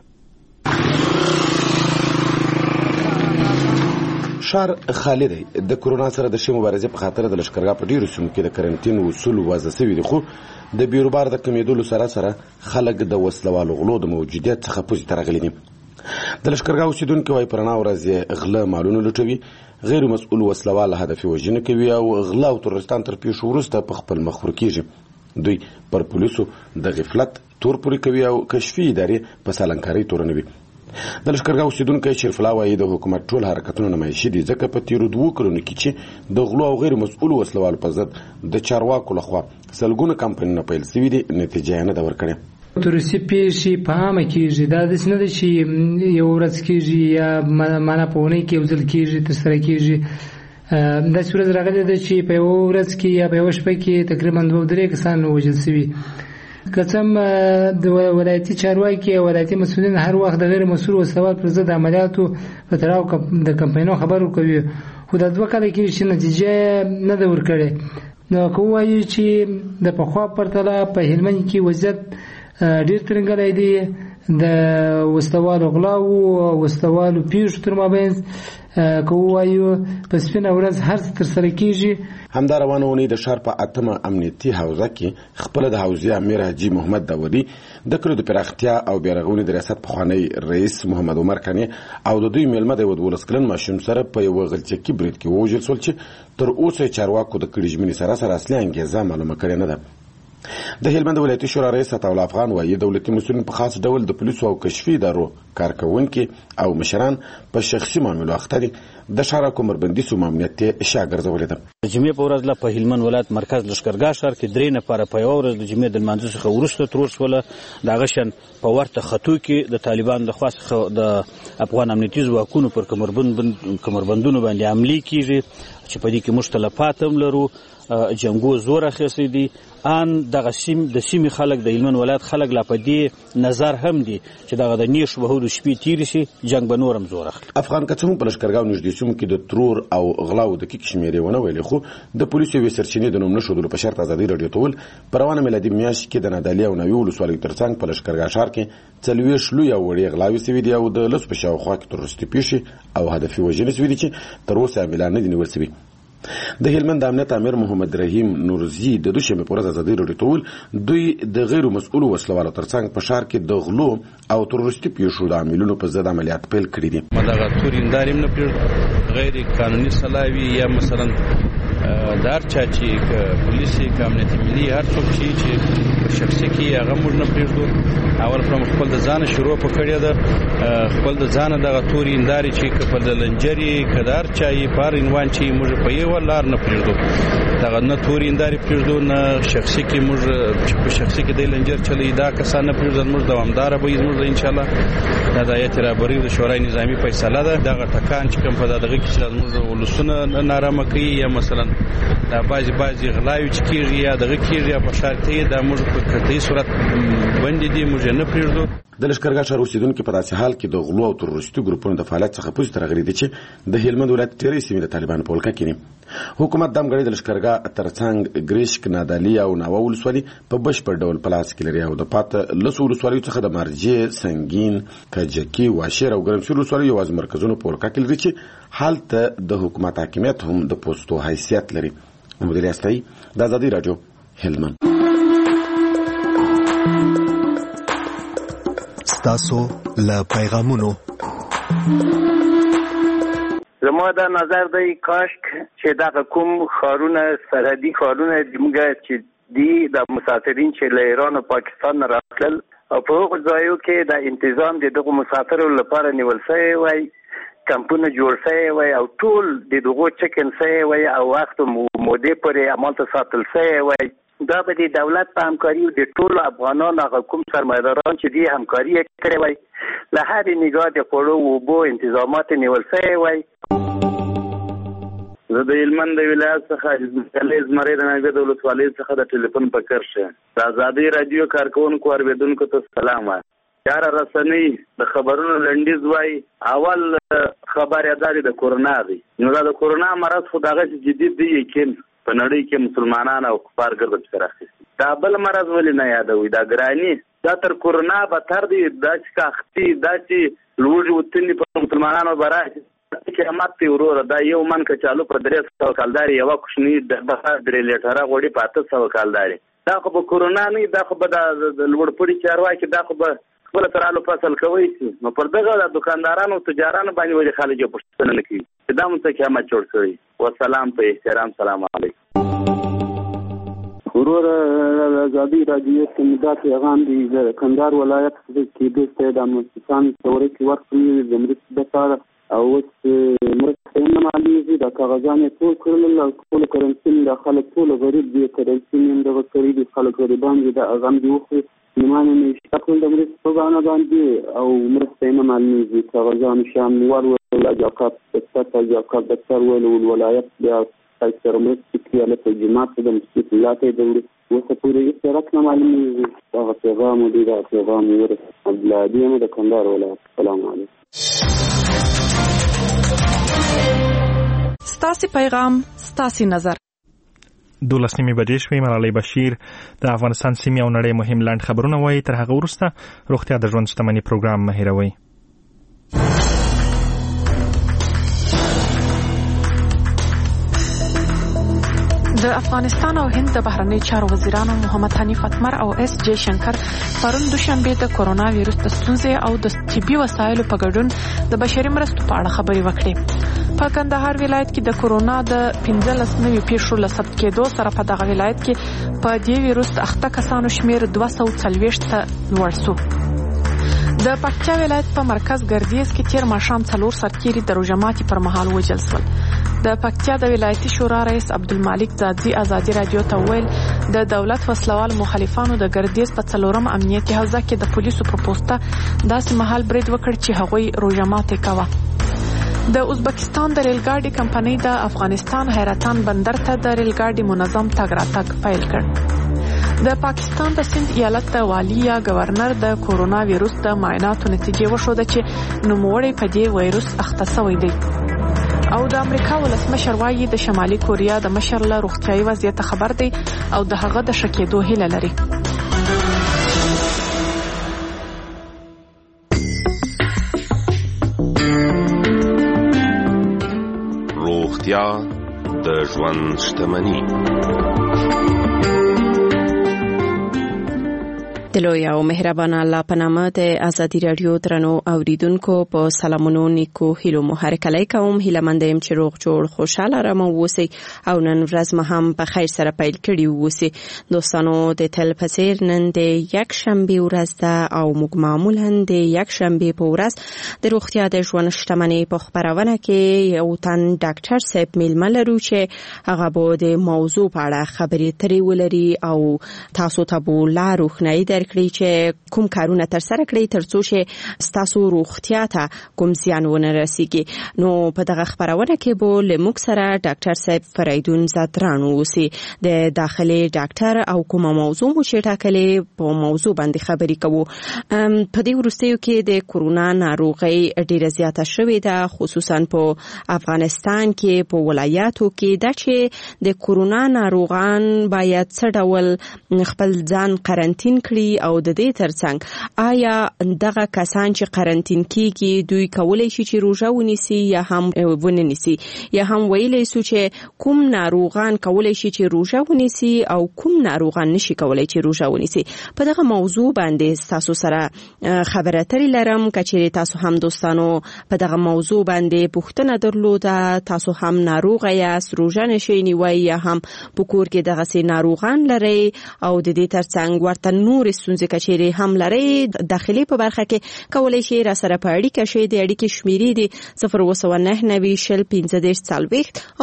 شهر خالي دی. د کورونا سره د شی مبارزې په خاطر د لښکرګاه په ډیرو سیمو کې د کرنټین اصول وضع شوي دي، خو د بیروبار د کمیدلو سره خلک د وسلوالو غلو د موجودیت څخه پوزې ته راغلي دي. د لښکرګاه اوسیدونکي وایي په رڼا ورځ غله مالونه لوټوي، غیر مسؤل وسلوال هدفي وژنه کوي او غلا او ترورستان تر پیښو وروسته په خپل مخ ورکیږي. دوی پر پولیسو د غفلت تور پورې کوي او کشفي ادارې په سالنکارۍ تورنوي. د لښکرګاه اوسیدونکی شریف الله وایي د حکومت ټول حرکتونه نمایشي دي ځکه په تیرو 2 کلونو کې چې د غلو او غیر مسؤلو وسلوالو په ضد د چارواکو لخوا سلګونه کمپاینونه پیل شوي دي نتیجه یې نه ده ورکړې. تورسي پیښې په عامه کېږي دا داسې نه ده چې یو ورځ کېږي یا معنا په اونۍ کې یو ځل کېږي ترسره کېږي. داسې ورځ راغلې ده چې په یوه ورځ کې یا په یوه شپه کې تقریبا 2-3 کسان وژل شوي. که څه هم د ولایتي چارواکي او ولایتي مسؤلین هر وخت د غیر مسؤل وسلوال پر ضد عملیاتو په تړاو د کمپاینونو خبر ورکوي خو دا 2 کاله کېږي چې نتیجه نه ده ورکړې. نو که ووایو چې د پخوا پرتله په هلمند کې وضعیت ډېر ترنګلی دی د وسلوالو غلاو او وسلوالو پیښو تر مابین که ووایو په سپینه ورځ هر څه ترسره کېږي. همدا روانه اونۍ د ښار په 8مه امنیتي حوزه کې خپله د حوزې امیر حاجي محمد داودي د کلیو د پراختیا او بیارغونې د ریاست پخوانی رئیس محمد عمر کنې او د دوی میلمه د 12 کلن ماشوم سره په یو غلچکي برید کې ووژل شول چې تر اوسه چارواکو د کړي ژمنې سره اصلي انګیزه معلومه کړې نه ده. د هلمند ولایتي شورا رئیس عطاءالله افغان وایي دولتي مسؤلین په خاص ډول د پولیسو او کشفي ادارو کارکوونکي او مشران په شخصي معاملو اخته دي. د ښار کمربندي سو امنیت ته شا ګرځولې ده. د جمعې په ورځ په هلمند ولایت مرکز لښکرګاه ښار کې 3 نفره په یوه ورځ د جمعې د لمانځه څخه وروسته ترور شول. دغه شان په ورته خطو کې د طالبانو د خوا څخه د افغان امنیتي ځواکونو پر کمربندونو باندې عملي کیږي چې په دې کې موږ تلفات هم لرو. جنګو زور اخیستی دي ان دغه د سیمې خلک د هلمند ولایت خلک لا په دې نظر هم دي چې دغه د نیش وهلو شپې تیرې شي جنګ به نور هم زور اخلي. افغان کڅوڼو په لښکرګاه نږدې سیمو کې د ترور او غلاو د کیک شمیرې ونه ویلې خو د پولیسو یوې سرچینې د نوم نښودلو په شرط ازادي راډیو ته وویل په روانه میلادي میاشت کې د نادعلي او ناوې ولسوالیو ترڅنګ په لښکرګاه ښار کې 40 لوی او وړې غلاوې شوي دي او د لسو په شاوخوا کې تروریستي پیښې او هدفي وژنې شوي دي چې تر اوسه عاملان نه دي نیول شوي. د هلمند امنیت امیر محمد رحیم نورزي د دوشنبه په ورځ ازادي راډیو ته وویل دوی د غیر مسؤلو وسلوالو ترڅنګ په ښار کې د غلو او تروریستي پیښو د عاملونو په ضد عملیات پیل کړي دي. دغه تورینداري نه پیر غیر قانوني سلاوي یا مثلا دار چا چې پولیسي امنیت ملي هر څوک چې شخصي کې هغه موږ نه پریږدو. اول پر خپل د ځان شروع پکړی ده خپل د ځان دغه تورینداري چې په لنجري کدار چای پر عنوان چې موږ په یو لار نه پریږدو دغه نه تورینداري پریږدو نه شخصي کې موږ په شخصي کې د لنجر چلی دا کسان نه پریږدو موږ دوامدار به موږ ان شاء الله دا د ایت رابري د شورای نظامی فیصله ده دغه ټکان چې کوم په دغه کې چې موږ ولسونه نارامه کوي یا مثلا دا بعضی غلاوی چې کیږي یا دغه کیږي په شرطي د موږ په قطعي صورت باندې دي موږ نه پریږدو. د لښکرګاه ښار اوسیدونکو په داسې حال کې د غلو او تروریستي ګروپونو د فعالیت څخه پوښتنه راغلې ده چې د هلمند ولایت ډېرې سیمې د طالبانو په ولکه کې دي. حکومت دمګړی د لښکرګاه ترڅنګ ګریشک نادعلي او ناوه ولسوالي په بشپړ ډول په لاس کې لري او د پاته لسو ولسوالیو څخه د مرجې سنګین کجکي واشیر او ګرمسیر ولسوالیو یوازې مرکزونو په ولکه کې لري چې هلته د حکومت حاکمیت هم د پوستو حیثیت لري. محمد الیاستای د ازادي راډیو هلمند. ستاسو له پیغامونو زما دا نظر دی کاشک چې دغه کوم ښارونه سرحدي ښارونه زموږ چې دي د مسافرین چې له ایران او پاکستان راتلل او په هغو ځایو کې د انتظام د دغو مسافرو لپاره نیول شوی وای کمپونه جوړ شوی وای او ټول د دغو چکن شوی وای او وخت مودې پورې عملته ساتل شوی وای. دا به د دولت په همکاري د ټولو افغانانو هغه کوم سرمایه‌داران چې دي همکاري کړې وای له هرې نگاه د خوړو او اوبو انتظامات نیول شوی وای. زه د هلمند ولایت څخه زمرې د ناګه د ولسوالۍ څخه د ټلیفون په کرشه د ازادي رادیو کارکونکو اوریدونکو ته سلام وای. یاره رسنۍ د خبرونو لنډیز وای اول خبر یاداري د کورونا دی نو دا د کورونا مرض خو دغه جدي دی یقین په نړۍ کې مسلمانان او کفار ګرځي سره اخیستي دا بل مرض ولې نه یادوي دا ګرانی دا تر کورونا بدتر دی دا چې کاختي دا چې لوړ وتنی په مسلمانانو برابر قیامت ته وروره دا یو من کچالو په 300 کالداري یو کوشنی د 3 لیټره غوړي په 800 کالداري دا خو په کورونا نه دا خو به د لوړ پړي چارواکي دا خو به خپل ترالو فصل کوي نو پر دغه د دکاندارانو او تجارانو باندې ولې خلک پوښتنه نه کوي دا مونږ ته قیامت جوړ شوی. والسلام په احترام سلام علیکم. ورور آزادی رادیو سمدا پیغام دی د کندهار ولایت کې د استاد امنستان تورې کې ورکړي د مرستې لپاره او مرستې نه مالي د کاغذانو ټول کړل او ټول کرنسین د خلک ټول غریب دي کرنسین د وکړي د خلک غریبان دي د اغم دی خو نیمانه نشته د مرستې په باندې باندې او مرستې نه مالي د کاغذانو شامل ورول اجاقات د تر ولایت بیا تاسو مرستې کې له ترجمات د مسجد لاته د وسپوري اشتراک نه معلومي هغه پیغام دی دا پیغام ورته عبدالعظیم د کندهار ولایت. السلام علیکم. ستاسو پیغام ستاسو نظر 12 بجې شوې. ملالۍ بشیر د افغانستان سیمې او نړۍ مهم لاند خبرونه وایي. تر هغه وروسته روغتیا د ژوند شتمنۍ پروګرام مه هېروئ. د افغانستان او هند د بهرنی چارو وزیرانو محمد حنیف اتمر او اس جے شنکر پرون دوشنبه د کورونا وایرس د ستونزې او د طبي وسایلو په ګډون د بشري مرستو په اړه خبرې وکړې. په کندهار ولایت کې د کورونا د 15 نوي پیښو له ثبت کېدو سره په دغه ولایت کې په دې وایرس اخته کسانو شمیر 240 ته لوړ شو. د پکتیا ولایت په مرکز ګردیز کې تیر ماښام 4 سرتیري د روژه ماتي پر مهال وژل شول. د پکتیا د ولایتي شورا رئیس عبدالمالک زادزی ازادي رادیو ته ویل د دولت وسلوال مخالفانو د ګردیز په 4م امنیتي حوزه کې د پولیسو پر پوسټه داسې مهال برید وکړ چې هغوی روژه ماتي کوه. د ازبکستان د ریل ګاډي کمپنۍ د افغانستان حیرتان بندر ته د ریل ګاډي منظم تګ راتګ پیل کړ. د پاکستان د سند ایالت د والی یا گورنر د کورونا وایرس د معایناتو نتیجې وښوده چې نوموړی په دې وایرس اخته شوی دی. او د امریکا ولسمشر وايي د شمالي کوریا د مشر له روغتیايي وضعیت خبر دی او د هغه د شکېدو هیله لري. روغتیا د ژوند شتمني. د لوی او مهربان الله په نامه د ازادي رادیو درنو اوریدونکو په سلامونو نیکو هیلو مو هرکلی کوم. هیله مند یم چې روغ جوړ خوشاله آرام اوسئ او نن ورځ مو هم په خیر سره پیل کړي اوسئ. دوستانو د تل په څیر نن د یک شنبه ورځ ده او موږ معمولا د یک شنبه په ورځ د روغتیا د ژوند شتمنۍ په خبرونه کې یو تن ډاکټر صاحب میلمه لرو چې هغه به د موضوع په اړه خبرې اترې ولري او تاسو ته به لار روښنايي کړی چې کوم کارونه تر سره کړی ترڅو چې ستاسو روغتیا ته کوم زیان ونه رسیږي. نو په دغه خبرونه کې به لموږ سره ډاکټر صاحب فریدون زدران اوسي د داخلي ډاکټر او کوم موضوع مو چې ټاکلې په موضوع باندې خبرې کوو. په دې وروستیو کې د کورونا ناروغي ډیره زیاته شوې ده خصوصا په افغانستان کې په ولایاتو کې دا چې د کورونا ناروغان باید څه ډول خپل ځان قرنټین کړي او د دې ترڅنګ آیا دغه کسان چې قرنټین کیږي دوی کولای شي چې روژه ونیسي یا هم ونه نیسي یا هم ویلی سو چې کوم ناروغان کولای شي چې روژه ونیسي او کوم ناروغان نشي کولای چې روژه ونیسي. په دغه موضوع باندې تاسو سره خبرې اترې لرم. کچېرې تاسو هم دوستانو په دغه موضوع باندې پوښتنه درلوده تاسو هم ناروغ یاست روژه نشئ نیوئ یا هم په کور کې دغسې ناروغان لرئ او د دې ترڅنګ ورته نور ستونزې کچېرې هم لرئ داخلي په برخه کې کولای شي را سره په اړیکه شئ. د اړیکې شمیرې دي 029904040 او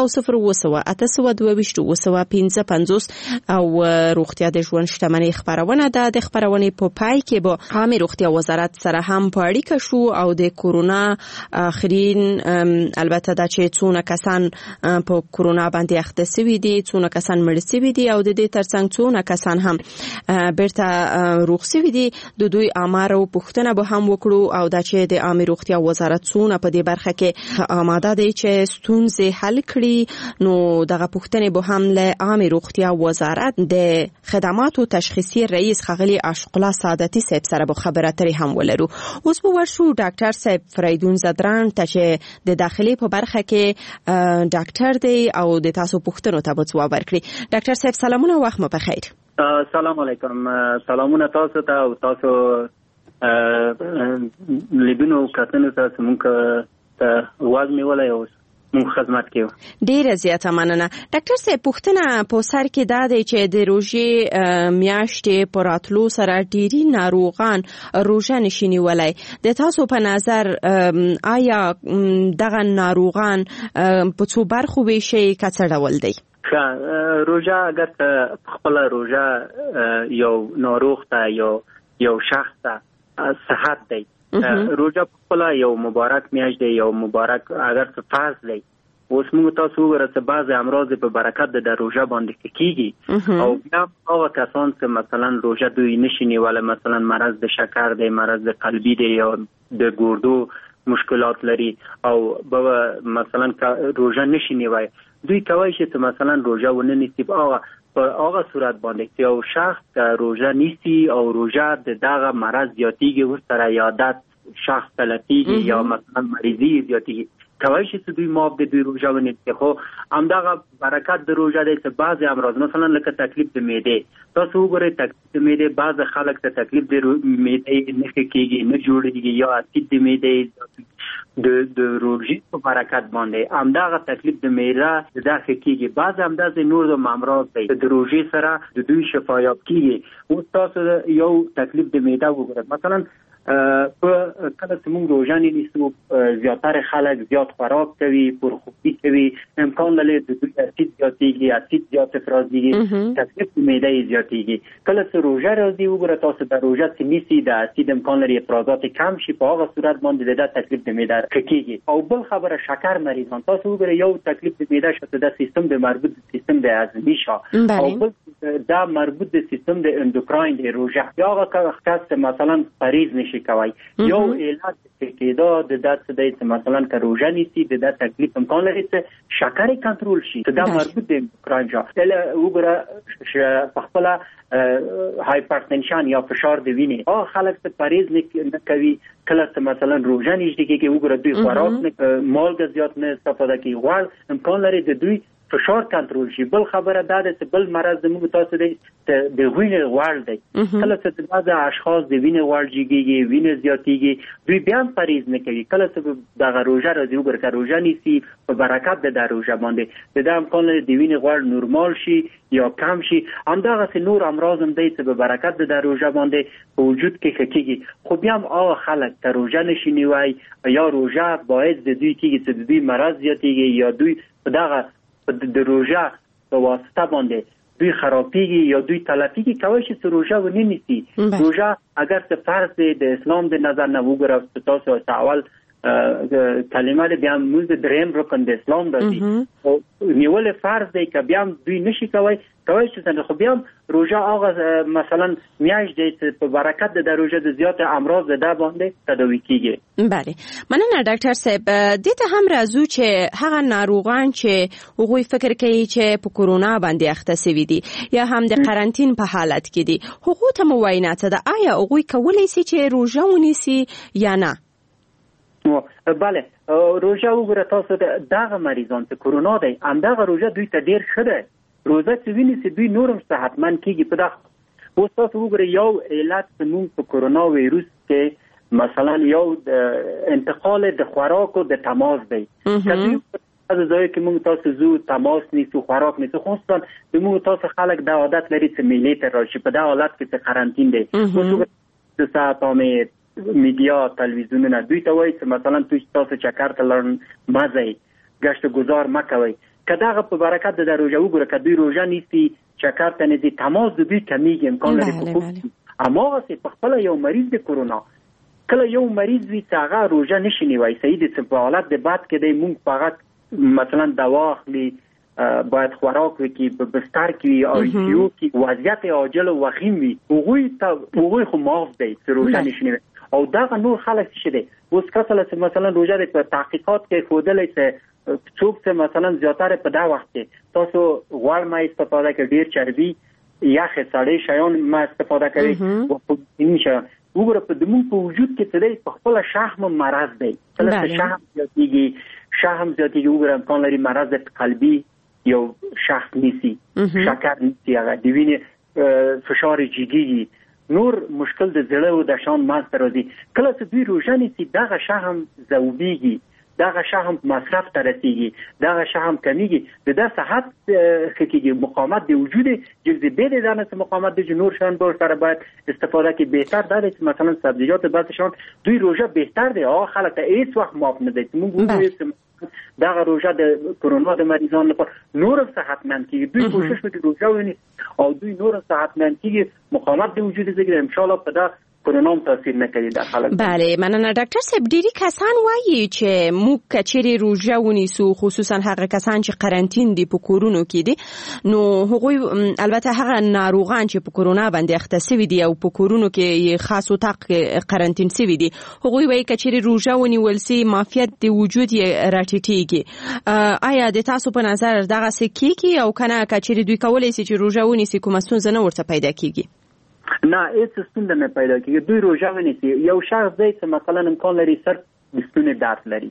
02822 او روغتیا د ژوند شتمنۍ خبرونه ده. د خبرونې په پای کې به عامه روغتیا وزارت سره هم په اړیکه شو او د کورونا اخرین البته دا چې څونه کسان په کورونا باندې اخته شوي دي څونه کسان مړ شوي دي او د دې ترڅنګ څونه کسان هم بیرته روغ شوي دي د دوی آمار او پوښتنه به هم وکړو او دا چې د عامه روغتیا وزارت څونه په دې برخه کې آماده دی چې ستونزې حل کړي. نو دغه پوښتنې به هم له عامه روغتیا وزارت د خدماتو تشخیصي رئیس ښاغلي اشقلا سعادتي صاحب سره به خبرې اترې هم ولرو. اوس به ورشو ډاکټر صاحب فریدون زدران ته چې د داخلي په برخه کې ډاکټر دی او د تاسو پوښتنو ته به ځواب ورکړي. ډاکټر صاحب سلامونه وخت مو بخیر. سلام علیکم. سلامونه تاسو ته او تاسو لیدونکو کتنو ته موږ ته واز میولای اوس. مونږ خدمت کوو. ډیره زیاته مننه. ډاکټر صاحب پوښتنه په سر کې دا دی چې د روژې میاشتې په راتلو سره ډیری ناروغان روژه نشي نیولی. د تاسو په نظر آیا دغه ناروغان په څو برخو ویشي که څه ډول دی؟ روژه اگر خپل روژه یو ناروغ ته یو شخص ته صحت دی. روژه خپل یو مبارک میاشت دی، یو مبارک اگر څه فرض دی. اوس موږ تاسو وګورئ چې بعض امراض په برکت د روژه باندې کیږي او بیا هغه کسان چې مثلا روژه دوی نشي نیولای، مثلا مرض د شکر دی، مرض د قلبي دی یا د ګردو مشکلات لري او مثلا روژه نشي نیوای، دوی کوي چې مثلا روژه ونه نیسي. په هغه صورت باندې چې یو شخص روژه نیسي او روژه د دغه مرض زیاتیږي، ورسره یادت شخص تلفیږي یا مثلا مریضي زیاتیږي، کوي چې دوی معاف د دوی روژه ونیسي. خو همدغه برکت د روژه دی چې بعض امراض مثلا لکه تکلیف د معدې، تاسو وګورئ تکلیف د معدې بعض خلک ته تکلیف د معدې نه کېږي، نه جوړېږي، یا اسید د معدې د روژې په برکت باندې همدغه تکلیف د معده دغه کېږي. بعض همداسې نور د امراض دی د روژې سره د دوی شفایاب کېږي. اوس تاسو یو تکلیف د معده وګورئ، مثلا په کله چې موږ روژه نیسو زیاتره خلک زیات خوراک کوي، پرخوبي کوي، امکان لري د دوی اسید زیاتېږي، اسید زیات افرازېږي، تکلیف د معده زیاتېږي. کله چې روژه راځي وګوره تاسو د روژه چې نیسي د اسید امکان لري افرازات کم شي، په هغه صورت باندې د تکلیف د معده کېږي. او بل خبره شکر مریضان، تاسو وګوره یو تکلیف د معده شته د سیستم د مربوط سیستم د هضمي شو او بل دا مربوط د سیستم د اندوکراین د روژه یا هغه کس مثلا پریز نشي کوي. یو علاج کېدا د داسې دی مثلا که روژه نیسي د تکلیف امکان لري چې شکر کنټرول شي، دا مربوط د اندوکراین شو. وګوره په خپل هایپرټنشن یا فشار د وینې او خلک ته پریز نه کوي، کله چې مثلا روژه نشي کېږي وګوره دوی خوراک نه مالګه زیات نه استفاده کوي، غوړ امکان لري د دوی فشار کنټرول شي. بل خبره دا ده چې بل مرض زموږ تاسو دی د وینې غوړ دی، کله چې بعض اشخاص د وینې غوړ جګیږي، وینې زیاتیږي، دوی بیا پریز نه کوي. کله چې دغه روژه راځي وګوره که روژه نیسي په برکت د روژه باندې د امکان لري د وینې غوړ نورمال شي یا کم شي. همدغسې نور امراض هم دی چې په برکت د روژه باندې په وجود کې ښه کېږي. خو بیا هم هغه خلک که روژه نشي نیوی یا روژه باعث د دوی کېږي چې د دوی مرض زیاتېږي یا دوی په دغه د روژه په واسطه باندې دوی خرابېږي یا دوی تلفیږي، کوي چې روژه ونه نیسي. روژه اگر څه فرض دی د اسلام د نظر نه وګوره تاسو اول کلمه د بیا موږ د دریم رکن د اسلام راځي او نیول فرض دی که بیا دوی نشي کوي چې څنګه. خو بیا روژه هغه مثلا میاشت دی چې په برکت د روژه د زیات امراض د باندې تداوی کیږي. بله مننه ډاکټر صاحب. دې ته هم راځو چې هغه ناروغان چې هغوی فکر کوي چې په کورونا باندې اخته شوي دي یا هم د قرنطین په حالت کې دي، هغوی ته مو وینا څه ده؟ آیا هغوی کولی شي چې روژه ونیسي یا نه؟ بله روژه وګوره تاسو دغه مریضان چې کورونا دی همدغه روژه دوی ته ډیر ښه دی. روژه چې ونیسي دوی نورم صحتمند کېږي. په دغه اوس تاسو وګورئ یو علت زموږ په کورونا ویروس کې مثلا یو انتقال د خوراک او د تماس دی. از ځای کې موږ تاسو زو تماس نیسو خوراک نیسو، خصوصا موږ تاسو خلک د عادت لري چې میلې ته راشي، په دا حالت کې چې قرنطین دی د ساعتامه میډیا تلویزیونونه دوی ته وایي چې مثلا تاسو چکر ته لاړ مزئ گشت گذار مکوئ. که دغه په برکت د روژه وګوره که دوی روژه نیسي چکر ته نه ځي تماس د دوی کمیږي، امکان لري په خوب. هماغسې په خپله یو مریض د کورونا کله یو مریض وي چې هغه روژه نشي نیوی، صحیح دی چې په حالت د بد کې دی موږ فقط مثلا دوا اخلي، باید خوراک وکړي، په بستر کې او ایسیو کې وضعیت عاجل او وخیم وي، هغوی خو معاف دی چې روژه نشي نیوی. او دغه نور خلک څه دي اوس کله چې مثلا روژه د تحقیقات کې ښودلی چې څوک چې مثلا زیاتره په دا وخت کې تاسو غوړ مه استفاده کوئ، ډېر چربي یخ سړې شیان مه استفاده کوئ. وګوره په زموږ په وجود کې څه دی په خپله شحم مرض دی، کله چې شحم زیاتېږي وګوره امکان لري مرض قلبي یو شخص نیسي، شکر نیسي، هغه د وینې فشار جګېږي، نور مشکل د زړه او د شان منځته راځي. کله چې دوی روژه نیسي دغه شحم ذوبیږي، دغه شحم مصرف ته رسیږي، دغه شحم کمیږي، د صحت خکېږي، مقاومت د وجود جذبه د ځان سره مقاومت د نور شان بور سره باید استفاده کې بهتر ده. چې مثلا سبزیجات بعض شان دوی روزه بهتر دی، هغه خلک ته هیڅ وخت معاف نه دي. موږ وایو دغه روزه د کرونا د مریضانو لپاره نور صحتمند کیږي، دوی کوشش وکړي روزه ونی او دوی نور صحتمند کیږي، مقاومت د وجود زګر ان شاء الله په دا کرونا تاثیر نه کوي د خلک. بله مننه ډاکټر صاحب. ډیری کسان وایي چې موږ کچېرې روزه ونیسو، خصوصا هغه کسان چې قرنټین دي په کورونو کې دي، نو هغوی البته هغه ناروغان چې په کرونا باندې اخته شوي دي او په کورونو کې خاص اتاق قرنټین شوي دي، هغوی وایي کچېرې روزه ونیول سي معافیت د وجود یې راټیټېږي. آیا د تاسو په نظر دغه څه کیږي او کنه کچېرې دوی کولی شي چې روزه ونیسي کومه ستونزه نه ورته پیدا کیږي؟ نه هیڅ ستونزه نه پیدا کیږي. دوی روزه ونیسي، یو شخص دی چې مثلا امکان لري سر د ستوني درد لري،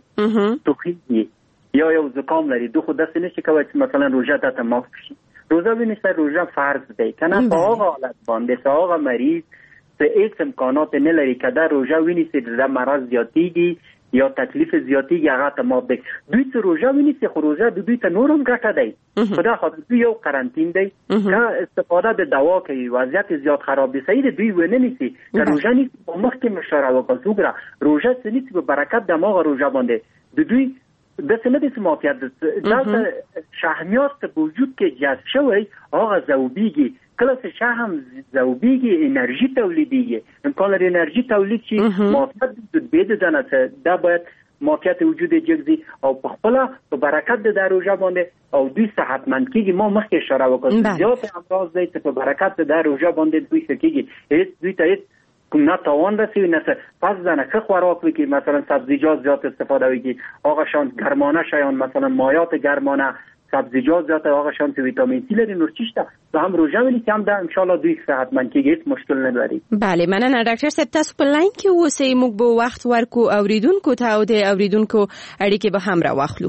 ټوخی یا یو زکام لري، دوی خو داسې نشي کولی چې مثلا روزه ته معاف شي. روزه ونیسي، روزه فرض دی کنه په هغه حالت باندې چې هغه مریض څه هیڅ امکانات نه لري که دا روزه ونیسي د مرض زیاتیږي یا تکلیف زیاتیږي هغه ته معاف دی. دوی چې روزه ونیسي خو روزه د دوی ته نورم ګټه دی، خدا خاطر دوی یو قرنټین دی که استفاده د دوا کوي، وضعیت زیات خراب دي، صحیح دوی ونه نیسي که روزه نیسي په مخکې مشوره وکړه وګوره روزه څه نیسي په برکت د ماغه روزه باندې د دوی داسې نه دي چې معافیت دلته شحمیات په وجود کې جذب شوی هغه ذوبیږي. کله چې شحم ذوبیږي انرژي تولیدیږي، امکان لري انرژي تولید شي، معافیت د بيد ځنه دا باید معافیت وجود جګزي او په خپل په برکت د روزه باندې او دوی صحتمند کیږي. ما مخکې اشاره وکړم زیات امراض دي چې په برکت د روزه باندې دوی کیږي، هیڅ دوی ته کوم نه تاوان رسوي نه څه پس ځنه ښه خوراک وکړي، مثلا سبزیجات زیات استفاده وکړي، هغه شان گرمانه شیان مثلا مایات گرمانه سبزیجات زیات هغه شان چې ویتامین سی لري نور چیشته به هم روزه ونیسي هم ده ان شاء الله دوی صحتمند کیږي، هیڅ مشکل نه لري. بله مننه ډاکټر صاحب. تاسو په لاین کې اوسئ، موږ به وخت ورکو اوریدونکو ته او د اوریدونکو اړیکې به هم راواخلو.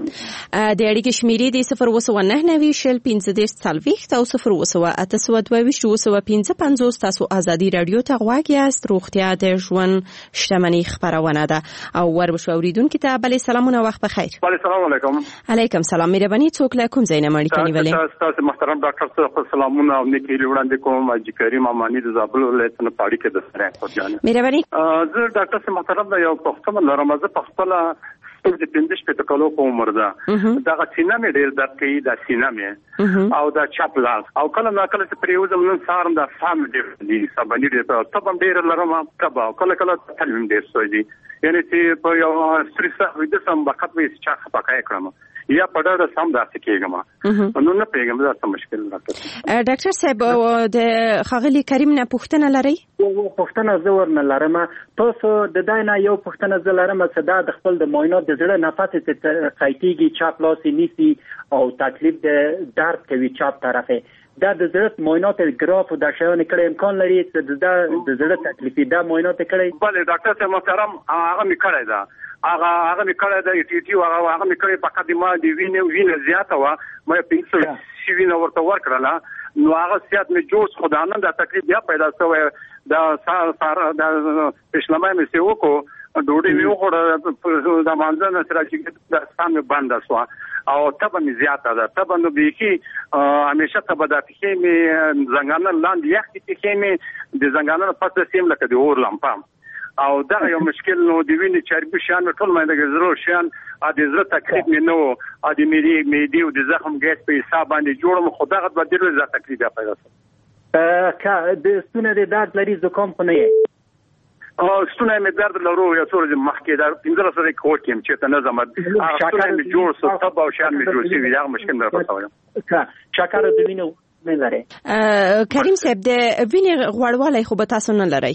د اړیکې شمیرې د 029901530 او 02822 تاسو ازادي رادیو ته غواړئ یاست. روغتیا د ژوند شتمنۍ خبرونه ده او وربشو اوریدونکو ته بل سلامونه وخت بخیر. السلام علیکم. علیکم سلام. مهرباني څوک له کوم ځای نه مړی کنيولې؟ تاسو محترم ډاکټر صاحب سلامونه او نیکی وړاندې کوم. اجي کریم امانی د زابل ولایت نه پاړی کې د سره پوجانه. مهرباني. زه ډاکټر صاحب محترم یو پښتون لرم، زه په خپل د 15 په کلو په عمر ده دا سینه مې ډېر درد کوي، دا سینه مې او دا چپ لاس او کله نا کله چې پریوزم نن سارم دا سام ډېر دي سبانې ډېر ته هم ډېر لرم کبا کله کله تلم ډېر سوځي، یعنی چې په یو ستريسه وې د سم وخت وې چې چا پکای کړم یا په ډېر سم داسې کېږم نو نه پیګم دا څه مشکل راځي. ډاکټر صاحب د خغلی کریم نه پوښتنه لري؟ پوښتنه زور نه لرم. تاسو د داینا یو پوښتنه زلرم چې دا د خپل د معاینات د زړه نفس ته قایتيږي، چاپ لاس نیسی او تکلیف د درد کوي چاپ طرفه، دا د زړه معاینات ګراف او د شایان کړه امکان لري چې د زړه تکلیف دا معاینات کړي؟ بله ډاکټر صاحب محترم هغه می کړی دا هغه می کړی دا ټي ټي هغه می کړی په قدمه دی وینه زیاته و مې 500 وینه ورته ورکړله نو هغه سیات می جوړ خدانه دا تکلیف بیا پیدا شوی دا سار دا پښلمه می سیو کو ډوډۍ می وخوړه د مانځنه سره چې د سام بند شو او تبه می زیاته ده تبه نو بيخي همیشه تبه د پخې می زنګانه لاندې یخ پخې می د زنګانه پاتې سیم لکه د اور لمپام او دا یو مشکل نو دی ویني چربي شان ټول مې د زرو شان ا د زړه تکلیف مې نو ا د میډي او د زخم ګیس په حساب باندې جوړم خدای غد بدل زړه تکلیف پیدا شو کا د ستونه د درد لري زکام په نه ستونه مې درد لرو یو څور مخکې دا 15 سره کوټ کې چې ته نه زمد هغه ستونه مې جوړ سو تبا او شان مې جوړ شي دا مشکل نه راځي کا شکر د وینې نه لري. کریم صاحب د وینې غوړوالی خو به تاسو نه لري؟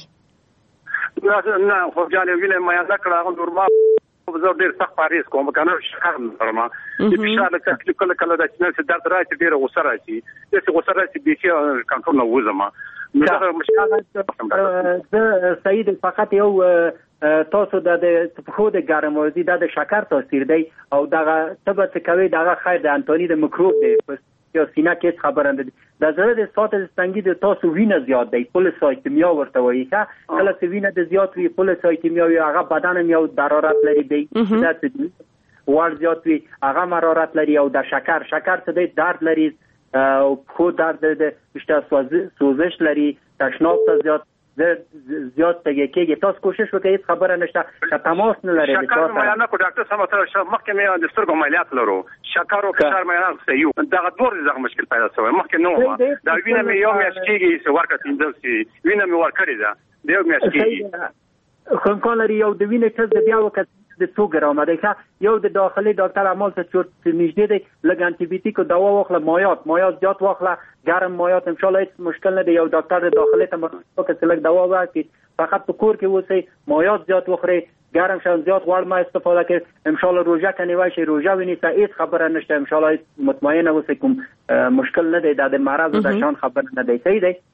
نه خو جانې وینې مې نه کړه هغه نورمال زه ډېر سخت پاریس کوم کنه شکر نرم چې فشار د تکلیف کله کله د سینې درد راځي ډېر غوسه راځي چې غوسه راځي به کنټرول نه وځم نو دا مشکل د سید فقط یو تاسو د خو د ګرموزي د شکر تاثیر دی او دغه تبه کوي دغه خیر د انټونی د میکروب دی یا سینه کې خبره نه دي د زړه د ساتل ستنګي د تاسو وینه زیات دی پولیسایتمیا ورته وایي چې کله چې وینه د زیات وي پولیسایتمیا وي هغه بدن یو حرارت لري دی دا ور زیات وي هغه حرارت لري او د شکر څه دی درد لري او خو درد د بیشتر سوزش لري تشناب ته زیات تګیږي تاسو کوشش وکړئ هیڅ خبره نشته که تماس نه لري شکر معاینه کو ډاکټر سم سره مخکې مې د سترګو عملیات لرو شکر او فشار معاینه کوي دا غوړ دغه مشکل پیدا شوی مخکې نو دا وینه مې یو میاشت کېږي چې ورکه تینځي وینه مې ورکړې ده د یو میاشت کېږي خو کله لري یو د وینې ټز د بیا وکړه د 2 ګرامه دی یو د داخلي ډاکټر اعمال ته چې نږدې دی لږ انټي بیوټیک دوا واخله مایات زیات واخله ګرم مایات ان شاء الله هیڅ مشکل نه دی یو ډاکټر د داخلي ته مرسته کوي لږ دوا ورکړي فقط په کور کې اوسئ مایات زیات وخورئ ګرم شان زیات غوړ ما استفاده کړئ ان شاء الله روزه کني وای شي روزه ونیسه هیڅ خبره نشته ان شاء الله مطمئن اوسئ کوم مشکل نه دی د مرض د شان خبر نه دی صحیح دی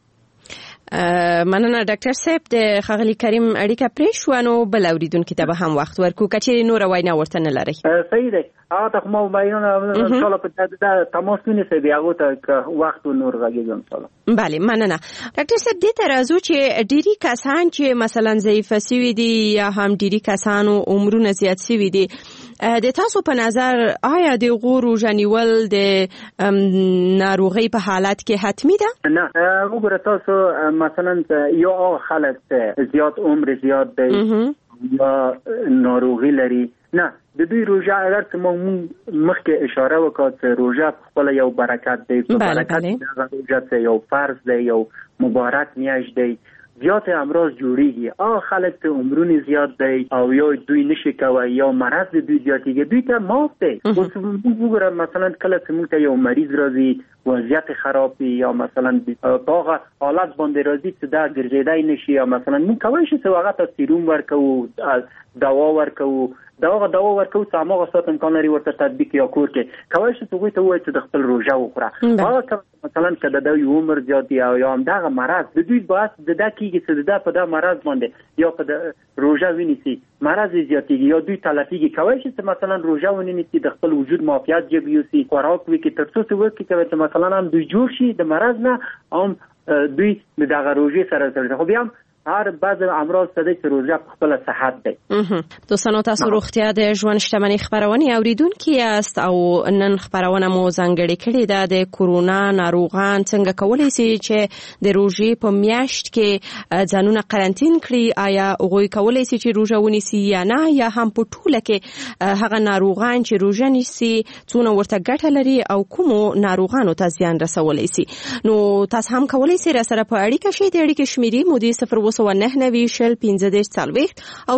مننه ډاکټر صاحب د خغلی کریم اړیکه پرې شو نو بل اوریدونکو ته به هم وخت ورکو کچې نور وینا ورته نه لري صحیح دی هغه مو بیان ان شاء الله په تماس کې بیا غوته وخت نور راګي ان شاء الله بله مننه ډاکټر صاحب دې ترازو چې ډيري کسان چې مثلا ضعیف سوي دي یا هم ډيري کسانو عمرونه زیات سوي دي د تاسو په نظر آیا د غورو جنیول د ناروغي په حالت کې حتمی ده نه وګوره تاسو مثلا یو خلک زیات عمر زیات دی یا ناروغي لري نه د دوی روزه اگر ته مخکې اشاره وکړه چې روزه خپل یو برکت دی برکت روزه یو فرض دی یو مبارک میاشت دی زیات امراض جوړیږي خلک ته عمرونه زیات دی او یو دوی نشي کوي یا مرض دوی زیاتیږي دوی ته معاف دی وګوره مثلا کله چې موږ ته یو مریض راځي وضعیت خراب یا مثلا په هغه حالت باندې راځي چې دا ګرځیدای نشي یا مثلا موږ کولی شو چې هغه ته سیروم ورکو دوا ورکو دوا ورکو چې هغه سات امکان لري ورته تطبیق یا کور کې کولی شو چې ته وایي چې د خپل روزه وخوره هغه مثلا کله د عمر زیات یا هم دغه مرض د دوی باعث د دکیږي چې د په د مرض باندې یا په روزه ونیسي مرض زیاتیږي یا دوی تلفیږي کولی شي چې مثلا روزه ونیسي د خپل وجود معافیت جوړوي خوراک وکړي ترڅو چې وکړي چې مثلا هم دوی جوړ شي د مرض نه هم دوی دغه روزه سره خو بیا هر بعض امراض څه چې روزه په خپل صحت دی دوستانو تاسو روغتیا د ژوند شتمنۍ خبرونه اوریدونکو یاست او نن خبرونه مو ځانګړې کړې ده د کورونا ناروغان څنګه کولای شي چې د روزې په میاشت کې ځانونه قرنټین کړي آیا هغوی کولای شي چې روزه ونیسي یا نه یا هم په ټوله کې هغه ناروغان چې روزه نیسي څونه ورته ګټه لري او کوم ناروغانو ته زیان رسولای شي نو تاسو هم کولای شئ را سره په اړیکه شئ د اړیکې شمیرې مودي 0990 شل 15 40 او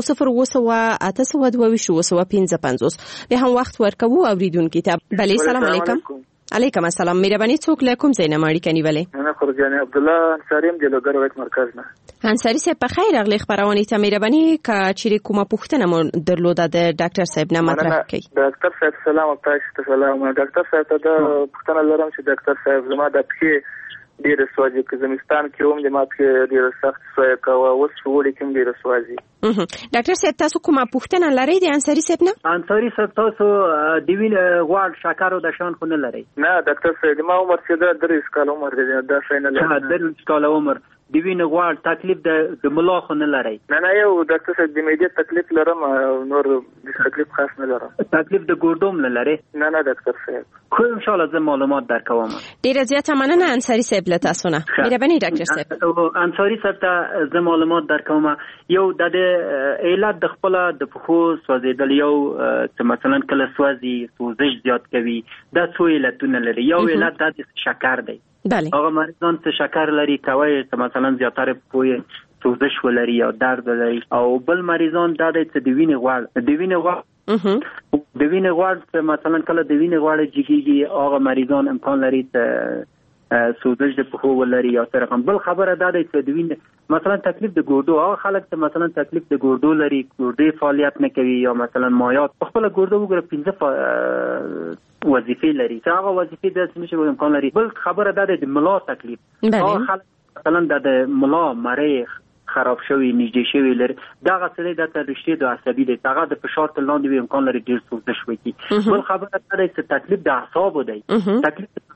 09882255 به هم وخت ورکوو اوریدونکو ته بله سلام علیکم علیکم السلام مهرباني څوک له کوم ځای نه ماړی کني ولې انا خرجاني عبد الله انصاري جلوګر وایت مرکز نه انصاري صاحب په خیر اغلی خبرونه ته مهرباني کا چې کومه پوښتنه مو درلوده د ډاکټر صاحب نه مطرح کړئ ډاکټر صاحب سلام تاسو ته سلام ډاکټر صاحب ته پوښتنه لرم چې ډاکټر صاحب زما د پښې ډیر سوځي چې زمستان کې هم د ماته ډیر سخت سوځي کوي اوس وړي کوم ډیر سوځي ډاکټر صاحب تاسو کومه پوښتنه لرئ د انصاري صاحب نه انصاري صاحب تاسو د وینې غوړ شکر او د شان خو نه لرئ نه ډاکټر صاحب ما عمر څه د 3 کال عمر دی دا شای نه لري 3 کال عمر د وینې غوړ تکلیف د ملا خو نه لري نه یو ډاکټر صاحب د میډیا تکلیف لرم نور د تکلیف خاص نه لرم تکلیف د ګردوم نه لري نه ډاکټر صاحب خو ان شاء الله زه معلومات درکوم ډیره زیاته مننه انصاري صاحب له تاسو نه مهرباني ډاکټر صاحب انصاري صاحب ته زه معلومات درکوم یو د علت د خپل د پخو سوځیدل یو چې مثلا کله سوزش زیات کوي دا څو علتونه لري یو علت د شکر دی بله هغه مریضان چې شکر لري کوي چې مثلا زیاتره پوی سوزش ولري یا درد لري او بل مریضان د وینې غوړ د وینې غوړ مثلا کله د وینې غوړ جګیږي هغه مریضان امکان لري چې سوزش د پخو ولري یا سره بل خبره ده چې د وینې مثلا تکلیف د ګردو هغه خلک ته مثلا تکلیف د ګردو لري ګردې فعالیت نه کوي یا مثلا مایات خپل ګردو وګړه 15 وظیفې لري چې هغه وظیفې د نشي امکان لري بل خبره ده د ملا تکلیف هغه خلک مثلا د ملا مریخ خراب شوی نږدې شوی لري دا غسلې د رشتې د عصبي د هغه د فشار تل لاندې امکان لري ډیر سوزش وکړي بل خبره ده چې تکلیف د اعصابو دی تکلیف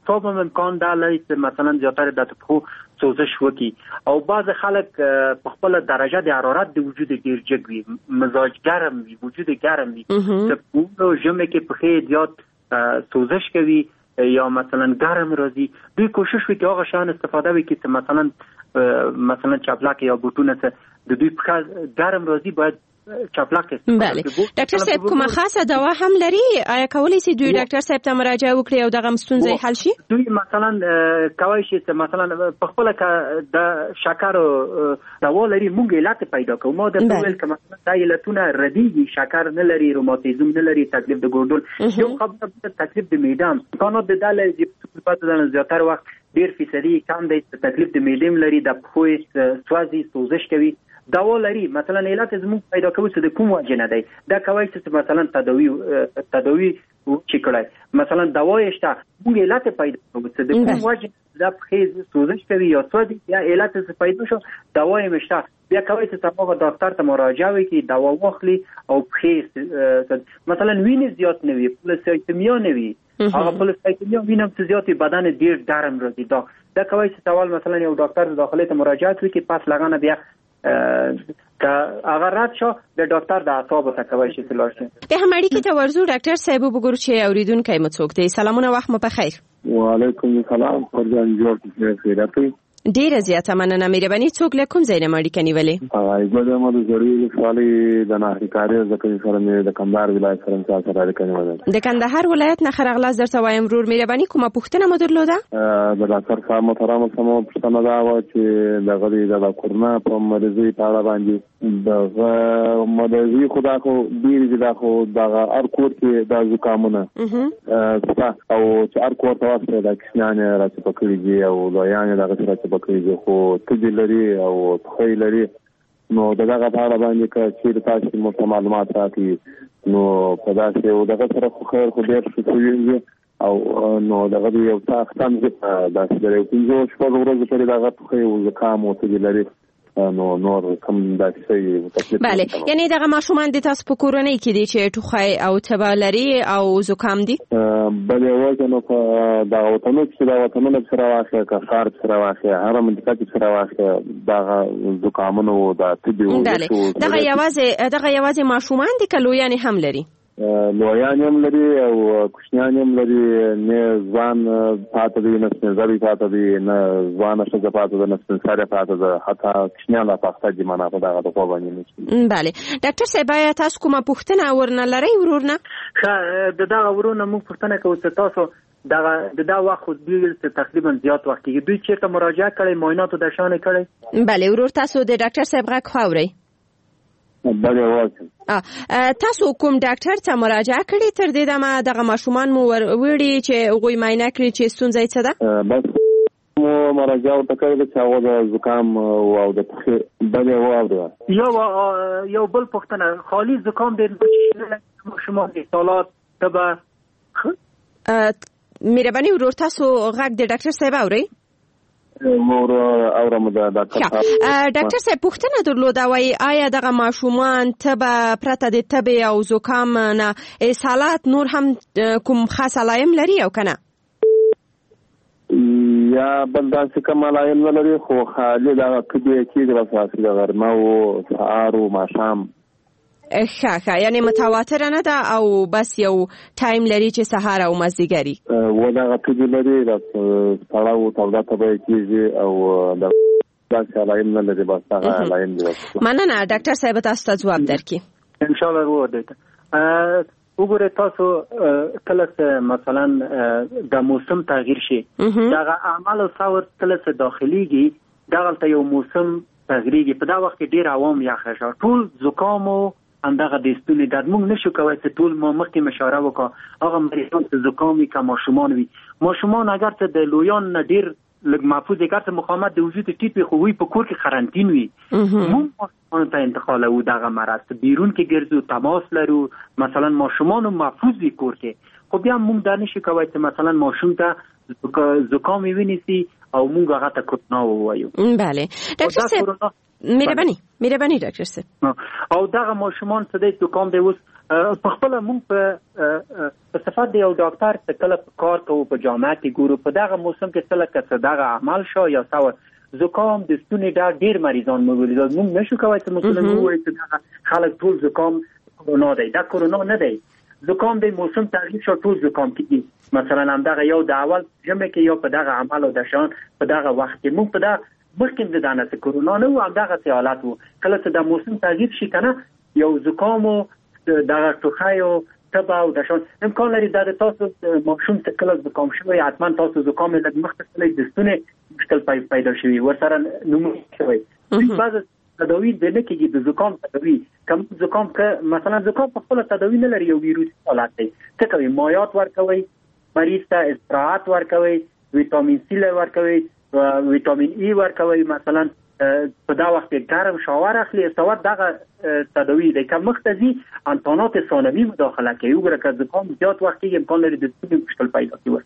اعصاب امکان دا لري چې مثلا زیاتره د پښو سوزش وکړي او بعض خلک په خپل درجه د حرارت د وجود ډیر جګ وي، مزاج ګرم وي، وجود ګرم وي، چې په ژمي کې پښې زیات سوزش کوي یا مثلا ګرم راځي، دوی کوشش وکړي هغه شان استفاده وکړي چې مثلا چاپلاک یا بوټونه څه د دوی پښه ګرم راځي باید چاپلاک. بله ډاکټر صاحب کومه خاصه دوا هم لري؟ آیا کولی شي دوی ډاکټر صاحب ته مراجعه وکړي او دغه ستونزې حل شي؟ دوی مثلا کولی شي چې مثلا په خپل د شکر دوا لري مونږ علت پیدا کوو. ما د ټول کما دا علتونه ردیږي، شکر نه لري، روماتیزم نه لري، تکلیف د ګردون، یو خبره تکلیف د معده کانو د داله چې په تاسو د زیاتره وخت 1% کم دی، تکلیف د معده لري، د پښو سوازي سوزش کوي، دوا لري. مثلا علت زموږ پیدا کوي چې د کوم وجه نه دی، دا کوي چې مثلا تداوی چې کړای مثلا دوا یشته موږ علت پیدا کوو چې د کوم وجه دا پښې سوزش کوي یا سوځي یا علت څه پیدا شو دوا یې مشته، بیا کوي چې تاسو ډاکټر ته مراجعه وکړي، دوا واخلي او پښې مثلا وینې زیات نه وي، پلسایتمیا نه وي، هغه پلسایتمیا وینم زیات بدن ډیر ګرم راځي، دا کوي چې سوال مثلا یو ډاکټر داخلي ته مراجعه وکړي، پس لغانه بیا که اگر رد شو د ډاکټر د اعصابو ته کوي چې تلل شي. به هم اړیکې ته ورزو ډاکټر صاحب وګورو چې اوریدونکو مو څوک دی. سلامونه، وخت مو بخیر. وعلیکم السلام، پرځان جوړ کړئ خیراتي. ډیره زیاته مننه. مهرباني څوک له کوم ځای نه اړیکه نیولې؟ ایګو د زړی خالي د نهري کاری ځکه سره مې د کندهار ولایت سره اړیکه نیولې. د کندهار ولایت نه خرغلاس درته وایم ورور، مهرباني کومه پوښتنه مو درلوده؟ د ډاکټر صاحب محترم سمو پوښتنه دا و چې د غړي د کورونا په مرزي په اړه باندې د مرزي خدا خو ډیر دا خو د ار کور کې د زکامونه او چې ار کور ته واسطه د کښنانه راځي په کلیږي او لویانه دغه سره بکې خو تدې لري او خې لري، نو دغه په اړه باندې چې تاسو مو معلومات راکړي نو په داسې او دغه سره خو خیر خو ډیر څه او نو دغه یو تاسو څنګه داسې درې کوم شپږ ورځې پرې دغه خې او زکام او تدې لري نو نور کوم داسې. بله، یعنی دغه ماشومان د تاسو په کورنۍ کې دي چې ټوخی او تبه لري او زکام دي؟ بله وایي نو په دغه وطنو کې دا وطنونه سره واخلي، کفار سره واخلي، هر منطقه کې سره واخلي دغه زکامونه او د تبه. دغه یوازې ماشومان دي که لویان هم لري؟ لویان هم لري او کوچنیان هم لري، نه ځوان پاتې دي نه سپینځري پاتې دي نه ځوان ښځه پاتې ده نه سپینسري پاتې ده، حتی کوچنیان لا پاتې دي معنا په دغه د خو باندې. بله ډاکټر صاحب، آیا تاسو کومه پوښتنه ورنه لرئ ورور نه؟ د دغه ورونه موږ پوښتنه کوو چې تاسو دا وخت خو دوی تقریبا زیات وخت کې دوی چیرته مراجعه کړي، معاینات د شان کړي؟ بله ورور، تاسو د ډاکټر صاحب غږ خاورئ؟ بله وایم. تاسو کوم ډاکټر ته مراجعه کړې تر دې دمه؟ دغه ماشومان مو وړي چې هغوی معاینه کړي چې ستونزه یې څه ده؟ بس مو مراجعه ورته کړې چې هغه د زکام او د پښې بله واورده. یو بل پوښتنه، خالي زکام د ماشومان د سالات تبه مهرباني ورور تاسو غږ د ډاکټر صاحب اورئ؟ ډاکټر صاحب پوښتنه درلوده، وایي آیا دغه ماشومان تبه پرته د تبې او زکام نه اسهالات نور هم کوم خاص علایم لري او کنه؟ یا بل داسې کوم علایم نه لري، خو خالي دغه تبې کېږي بس د غرمه او سهار او ماښام. ښه، یعنی متواتره نه ده او بس یو ټایم لري چې سهار او مازدیګري و دغه تبې لري، د سړه او توده تبه کېږي او د داسې علایم نه لري، بس هغه علایم دي. مننه ډاکټر صاحب، تاسو ته ځواب درکړي ان شاء الله. وګورئ تاسو کله مثلا د موسم تغییر شي، دغه اعمال او ثور کله داخليږي، دغه یو موسم تغییرږي، په دا وخت کې ډیر عوام یخ شي، ټول زکام او اندغه د ستوني درد موږ نشو کولی چې ټول ما مخکې مشوره وکړو هغه مریضان چې زکام وي که ماشومان وي. ماشومان اگر ته د لویان نه ډیر لږ محفوظ اگر ته مقاومت د وجود ټیټ وي خو وي په کور کې قرنطین وي، موږ ماشومان ته انتقالوو دغه مرض، بیرون کې ګرځو، تماس لرو، مثلا ماشومان محفوظ وي کور کې، خو بیا موږ دا نشو کولی چې مثلا ماشوم ته زکام ونیسي او موږ هغه ته کورونا ووایو. بله ډاکټر صاحب، مهرباني ډاکټر صاحب، او دغه ماشومان څه دی زکام دی اوس په خپل موږ په صفات د یو ډاکټر څخه کله کار کوو په جامعه کې ګورو په دغه موسم کې څه لکه دغه عمل شو یا څو زکام د ستوني ډیر مریضان موږ نشو کولی چې مثلا وایو چې خلک ټول زکام کرونا دی. دا کرونا نه دی، زکام د موسم تغییر شو ټول زکام کیږي. مثلا هم دغه یو د اول ژمي کې یو په دغه عمل او د شان په دغه وخت کې موږ په دغه مخکې د دانه چې کرونا نه و هم دغه حالات وو. کله چې د موسم تغییر شي کنه یو زکام او دغه ټوخی او تبه او د شان امکان لري د تاسو ماشوم ته کله زکام شوی حتما تاسو زکام لږ مختصر د ستوني مشکل پیدا شوی ورسره نومونه شوی. بعض تداوی د نه کېږي د زکام تداوی کوم زکام که مثلا زکام په خپل تداوی نه لري یو ویروس حالت دی. څه کوي؟ مایعات ورکوي مریض ته، استراحت ورکوي، ویټامین سی ورکوي، ویټامین ای ورکوي. مثلا په دا وخت کې ګرم شاور اخلي استوار دغه تداوی دی. که مختزي انتانات ثانوي مداخله کوي وګوره که زکام زیات وخت کې امکان لري د ستوني مشکل پیدا شي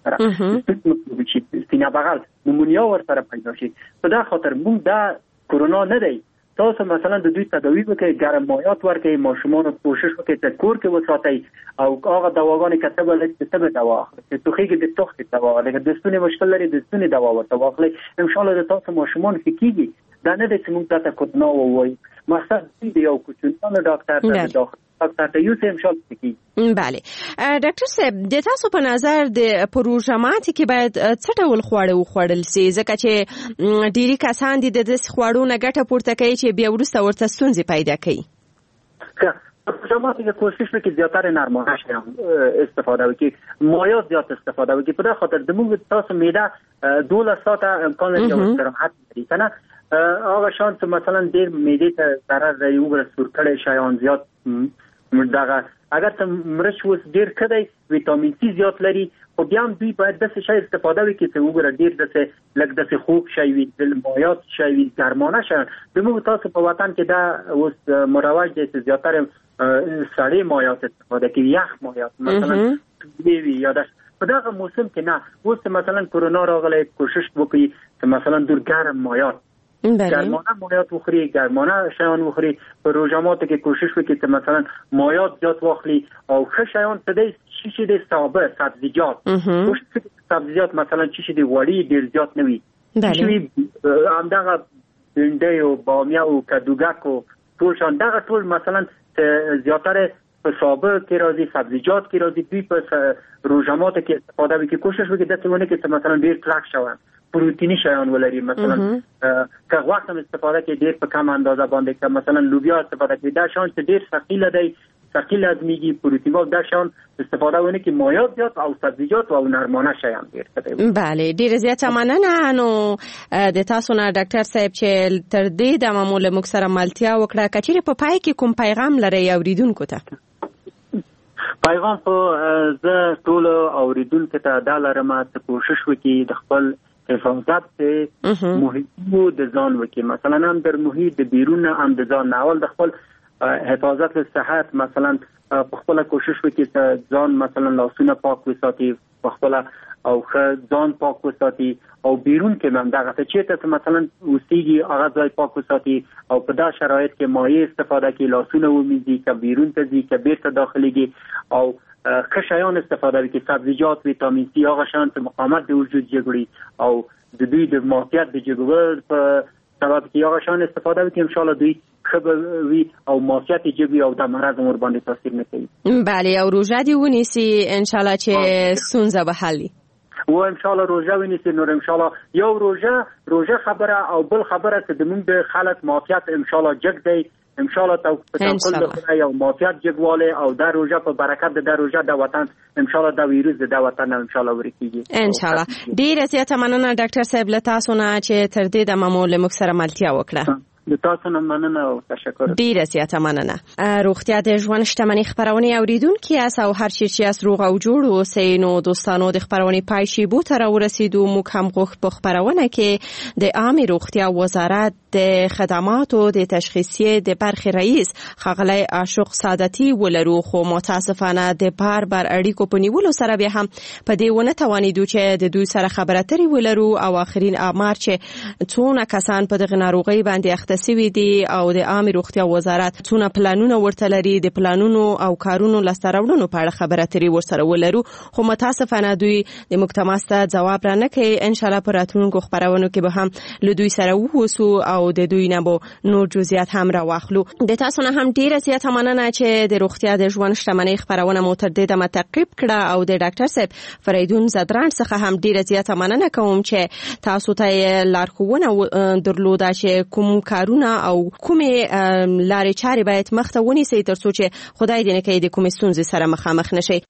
ورسره ستوني بغل نمونیا ورسره پیدا شي. په دا خاطر موږ دا کرونا نه دی. تاسو مثلا د دوی تداوی وکړئ، ګرم مایعات ورکړئ، ماشومان کوشش وکړئ چې کور کې وساتئ او هغه دواګانې که څه ولري چې څه دوا اخلئ، چې ټوخیږي د ټوخې دوا واخلئ، د ستوني مشکل لري د ستوني دوا ورته واخلئ. انشاءالله د تاسو ماشومان ښه کیږي. دا نه دی چې موږ تاسو کرونا ووایو. مقصد دی یو کوچنی ډاکټر ته ډاکټر ته یو څه انشاءالله کیږي. بله ډاکټر صاحب د تاسو په نظر د پروژامات کې باید څه ډول خواړه وخوړل شي ځکه چې ډیری کسان دي د دې خواړو نه ګټه پورته کوي چې بیا وروسته ورته ستونزې پیدا کوي. پروژامات کې کوشش وکړي زیاتره نرمانه شي استفاده وکړي، مایعات زیات استفاده وکړي. په دغه خاطر د موږ تاسو معده 12 ساعته امکان لري چې استراحت وکړي کنه. هغه شان چې مثلا ډیر معدې ته ضرر دی وګړه سور کړي شایان زیات دغه اگر ته مرچ وس ډیر کړي ویټامین سی زیات لري خو بیا هم دوی باید داسې شی استفاده وکړي چې وګړه ډیر داسې لږ داسې خوب شي وي د مایعات شي وي ګرمانه شي. د موږ تاسو په وطن کې دا اوس مروج دي چې زیاتره سړې مایعات استفاده کوي، یخ مایعات مثلا وی یا په دغه موسم کې نه. اوس مثلا کرونا راغلی کوشش وکړي چې مثلا دور ګرم مایعات گرمانه مایعات وخوری، گرمانه شیان وخوری. په روزامات کې کوشش وکړي چې مثلا مایعات زیات واخلي او ښه شیان څه دي چې د سابه سبزیجات کوشش وکړي سبزیجات مثلا چې د وړي ډیر زیات نه وي، چې همدغه بینډۍ او بامیه او کدوګک او ټول شان دغه ټول مثلا زیاتره په سابه کې راځي، سبزیجات کې راځي. دوی په روزامات کې استفاده وکړي کوشش وکړي داسې ونه کړي چې مثلا ډیر کلک شوی پروتینی شیان ولري. مثلا که وخت هم استفاده کې ډیر په کم اندازه باندې که مثلا لوبیا استفاده کړي دا شان چې ډیر ثقیل دی، ثقیل ازمیږي پروتین او دا شان استفاده ونه کې مایعات زیات او سبزیجات او نرمانه شیان ډیر څه. بله ډیر زیاته مننه. نو د تاسو نه ډاکټر صاحب چې تر دې د معمول موږ سره ملتیا وکړه کچېره په پای کې کوم پیغام لري اوریدونکو ته؟ پیغام په زه ټول اوریدونکو ته دا لرم چې کوشش وکړي د خپل حفاظت ته محیطو د ځان وکړي. مثلا هم در محیط د بیرون هم د ځان اول د خپل حفاظت صحت مثلا په خپل کوشش وکړي چې ځان مثلا لاسونه پاک وساتي په خپل او ځان پاک وساتي او بیرون کې هم دغه چې مثلا وسیږي هغه ځای پاک وساتي او په دا شرایط کې مایع استفاده کوي، لاسونه ومینځي که بیرون ته ځي که بیرته داخليږي او خشایان استفاده وکړي، سبزیجات، ویټامین سی، هغه شیان چې مقاومت د وجود جوړوي او د دوی د معافیت د جوړولو په سبب کې هغه شیان استفاده وکړي. ان شاء الله دوی ښه وي او معافیت جوړوي او د مرض ور باندې تاثیر نه کوي. بله او روژه دی ونیسي ان شاء الله چې ستونزه به حل وي و ان شاء الله روزه ونیسي. نور ان شاء الله یو روزه خبره او بل خبره چې د موږ خلک معافیت ان شاء الله جګ دی ان شاء الله توکل د خدای او معافیت جګواله او د روزه په برکت د روزه د وطن ان شاء الله د ویروس د وطن ان شاء الله ورکیږي ان شاء الله. ډیره زیاته مننه ډاکټر صاحب له تاسو نه چې تر دې د معمول موږ سره ملتیا وکړه. د تاسو نه مننه او تشکر. ډیره زیاته مننه. روغتیا د ژوند شتمنۍ خبرونه اوریدونکو اس او هر چی از روغ او جوړ اوسئ. نو دوستانو د خبرونه پای شي بو تر ورسېدو موږ هم غوښ په خبرونه کې د عامه روغتیا وزارت د خدماتو د تشخیصي د برخې رئیس خغلی عاشق سعادتي ولرو خو متاسفانه د بار اړیکو په نیولو سره به هم په دې ونه توانیدو چې د دوی سره خبرې ولرو او اخرین امر چې څونه کسان په دغه ناروغي باندې اخته سوي دي او د عامه روغتیا وزارت څونه پلانونه ورته لري، د پلانونو او کارونو لاسته راوړنو په اړه خبره اترې ورسره ولرو، خو متاسفانه دوی د محکمه ته جواب را نه کوي. ان شاء الله په راتلونکو خبرونو کې به هم له دوی سره ووسو او د دوی نه به نور جزئیات هم را واخلو. د تاسو نه هم ډیره زیاته مننه چې د روغتیا د ژوند شتمنۍ خبرونه مو تر دې دمه تعقیب کړه او د ډاکټر صاحب فریدون زدران څخه هم ډیره زیاته مننه کوم چې تاسو ته لارښوونه درلوده چې کوم کارونه او کومې لارې چارې باید مخته ونیسئ ترڅو چې خدای دې نه کوي د کومې ستونزې سره مخامخ نشئ.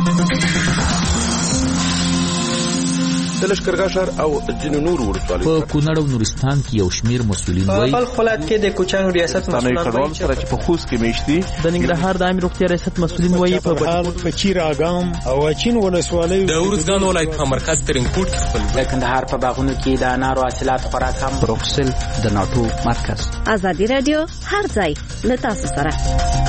د لښکرګاه ښار او ځینو نورو ولسوالیو په کونړ او نورستان کې یو شمیر مسؤلین وایي په خپلات کې د کوچانو ریاست مسؤلین وایي چې په خوست کې میشتي د ننګرهار د عامه روغتیا ریاست مسؤلین وایي په بهار په چیراګام او اچین ولسوالیو د ورزګان ولایت په مرکز ترنکوټ خپل د کندهار په باغونو کې د انارو حاصلات خوراک هم بروکسل د ناټو مرکز. ازادي رادیو هر ځای له تاسو سره.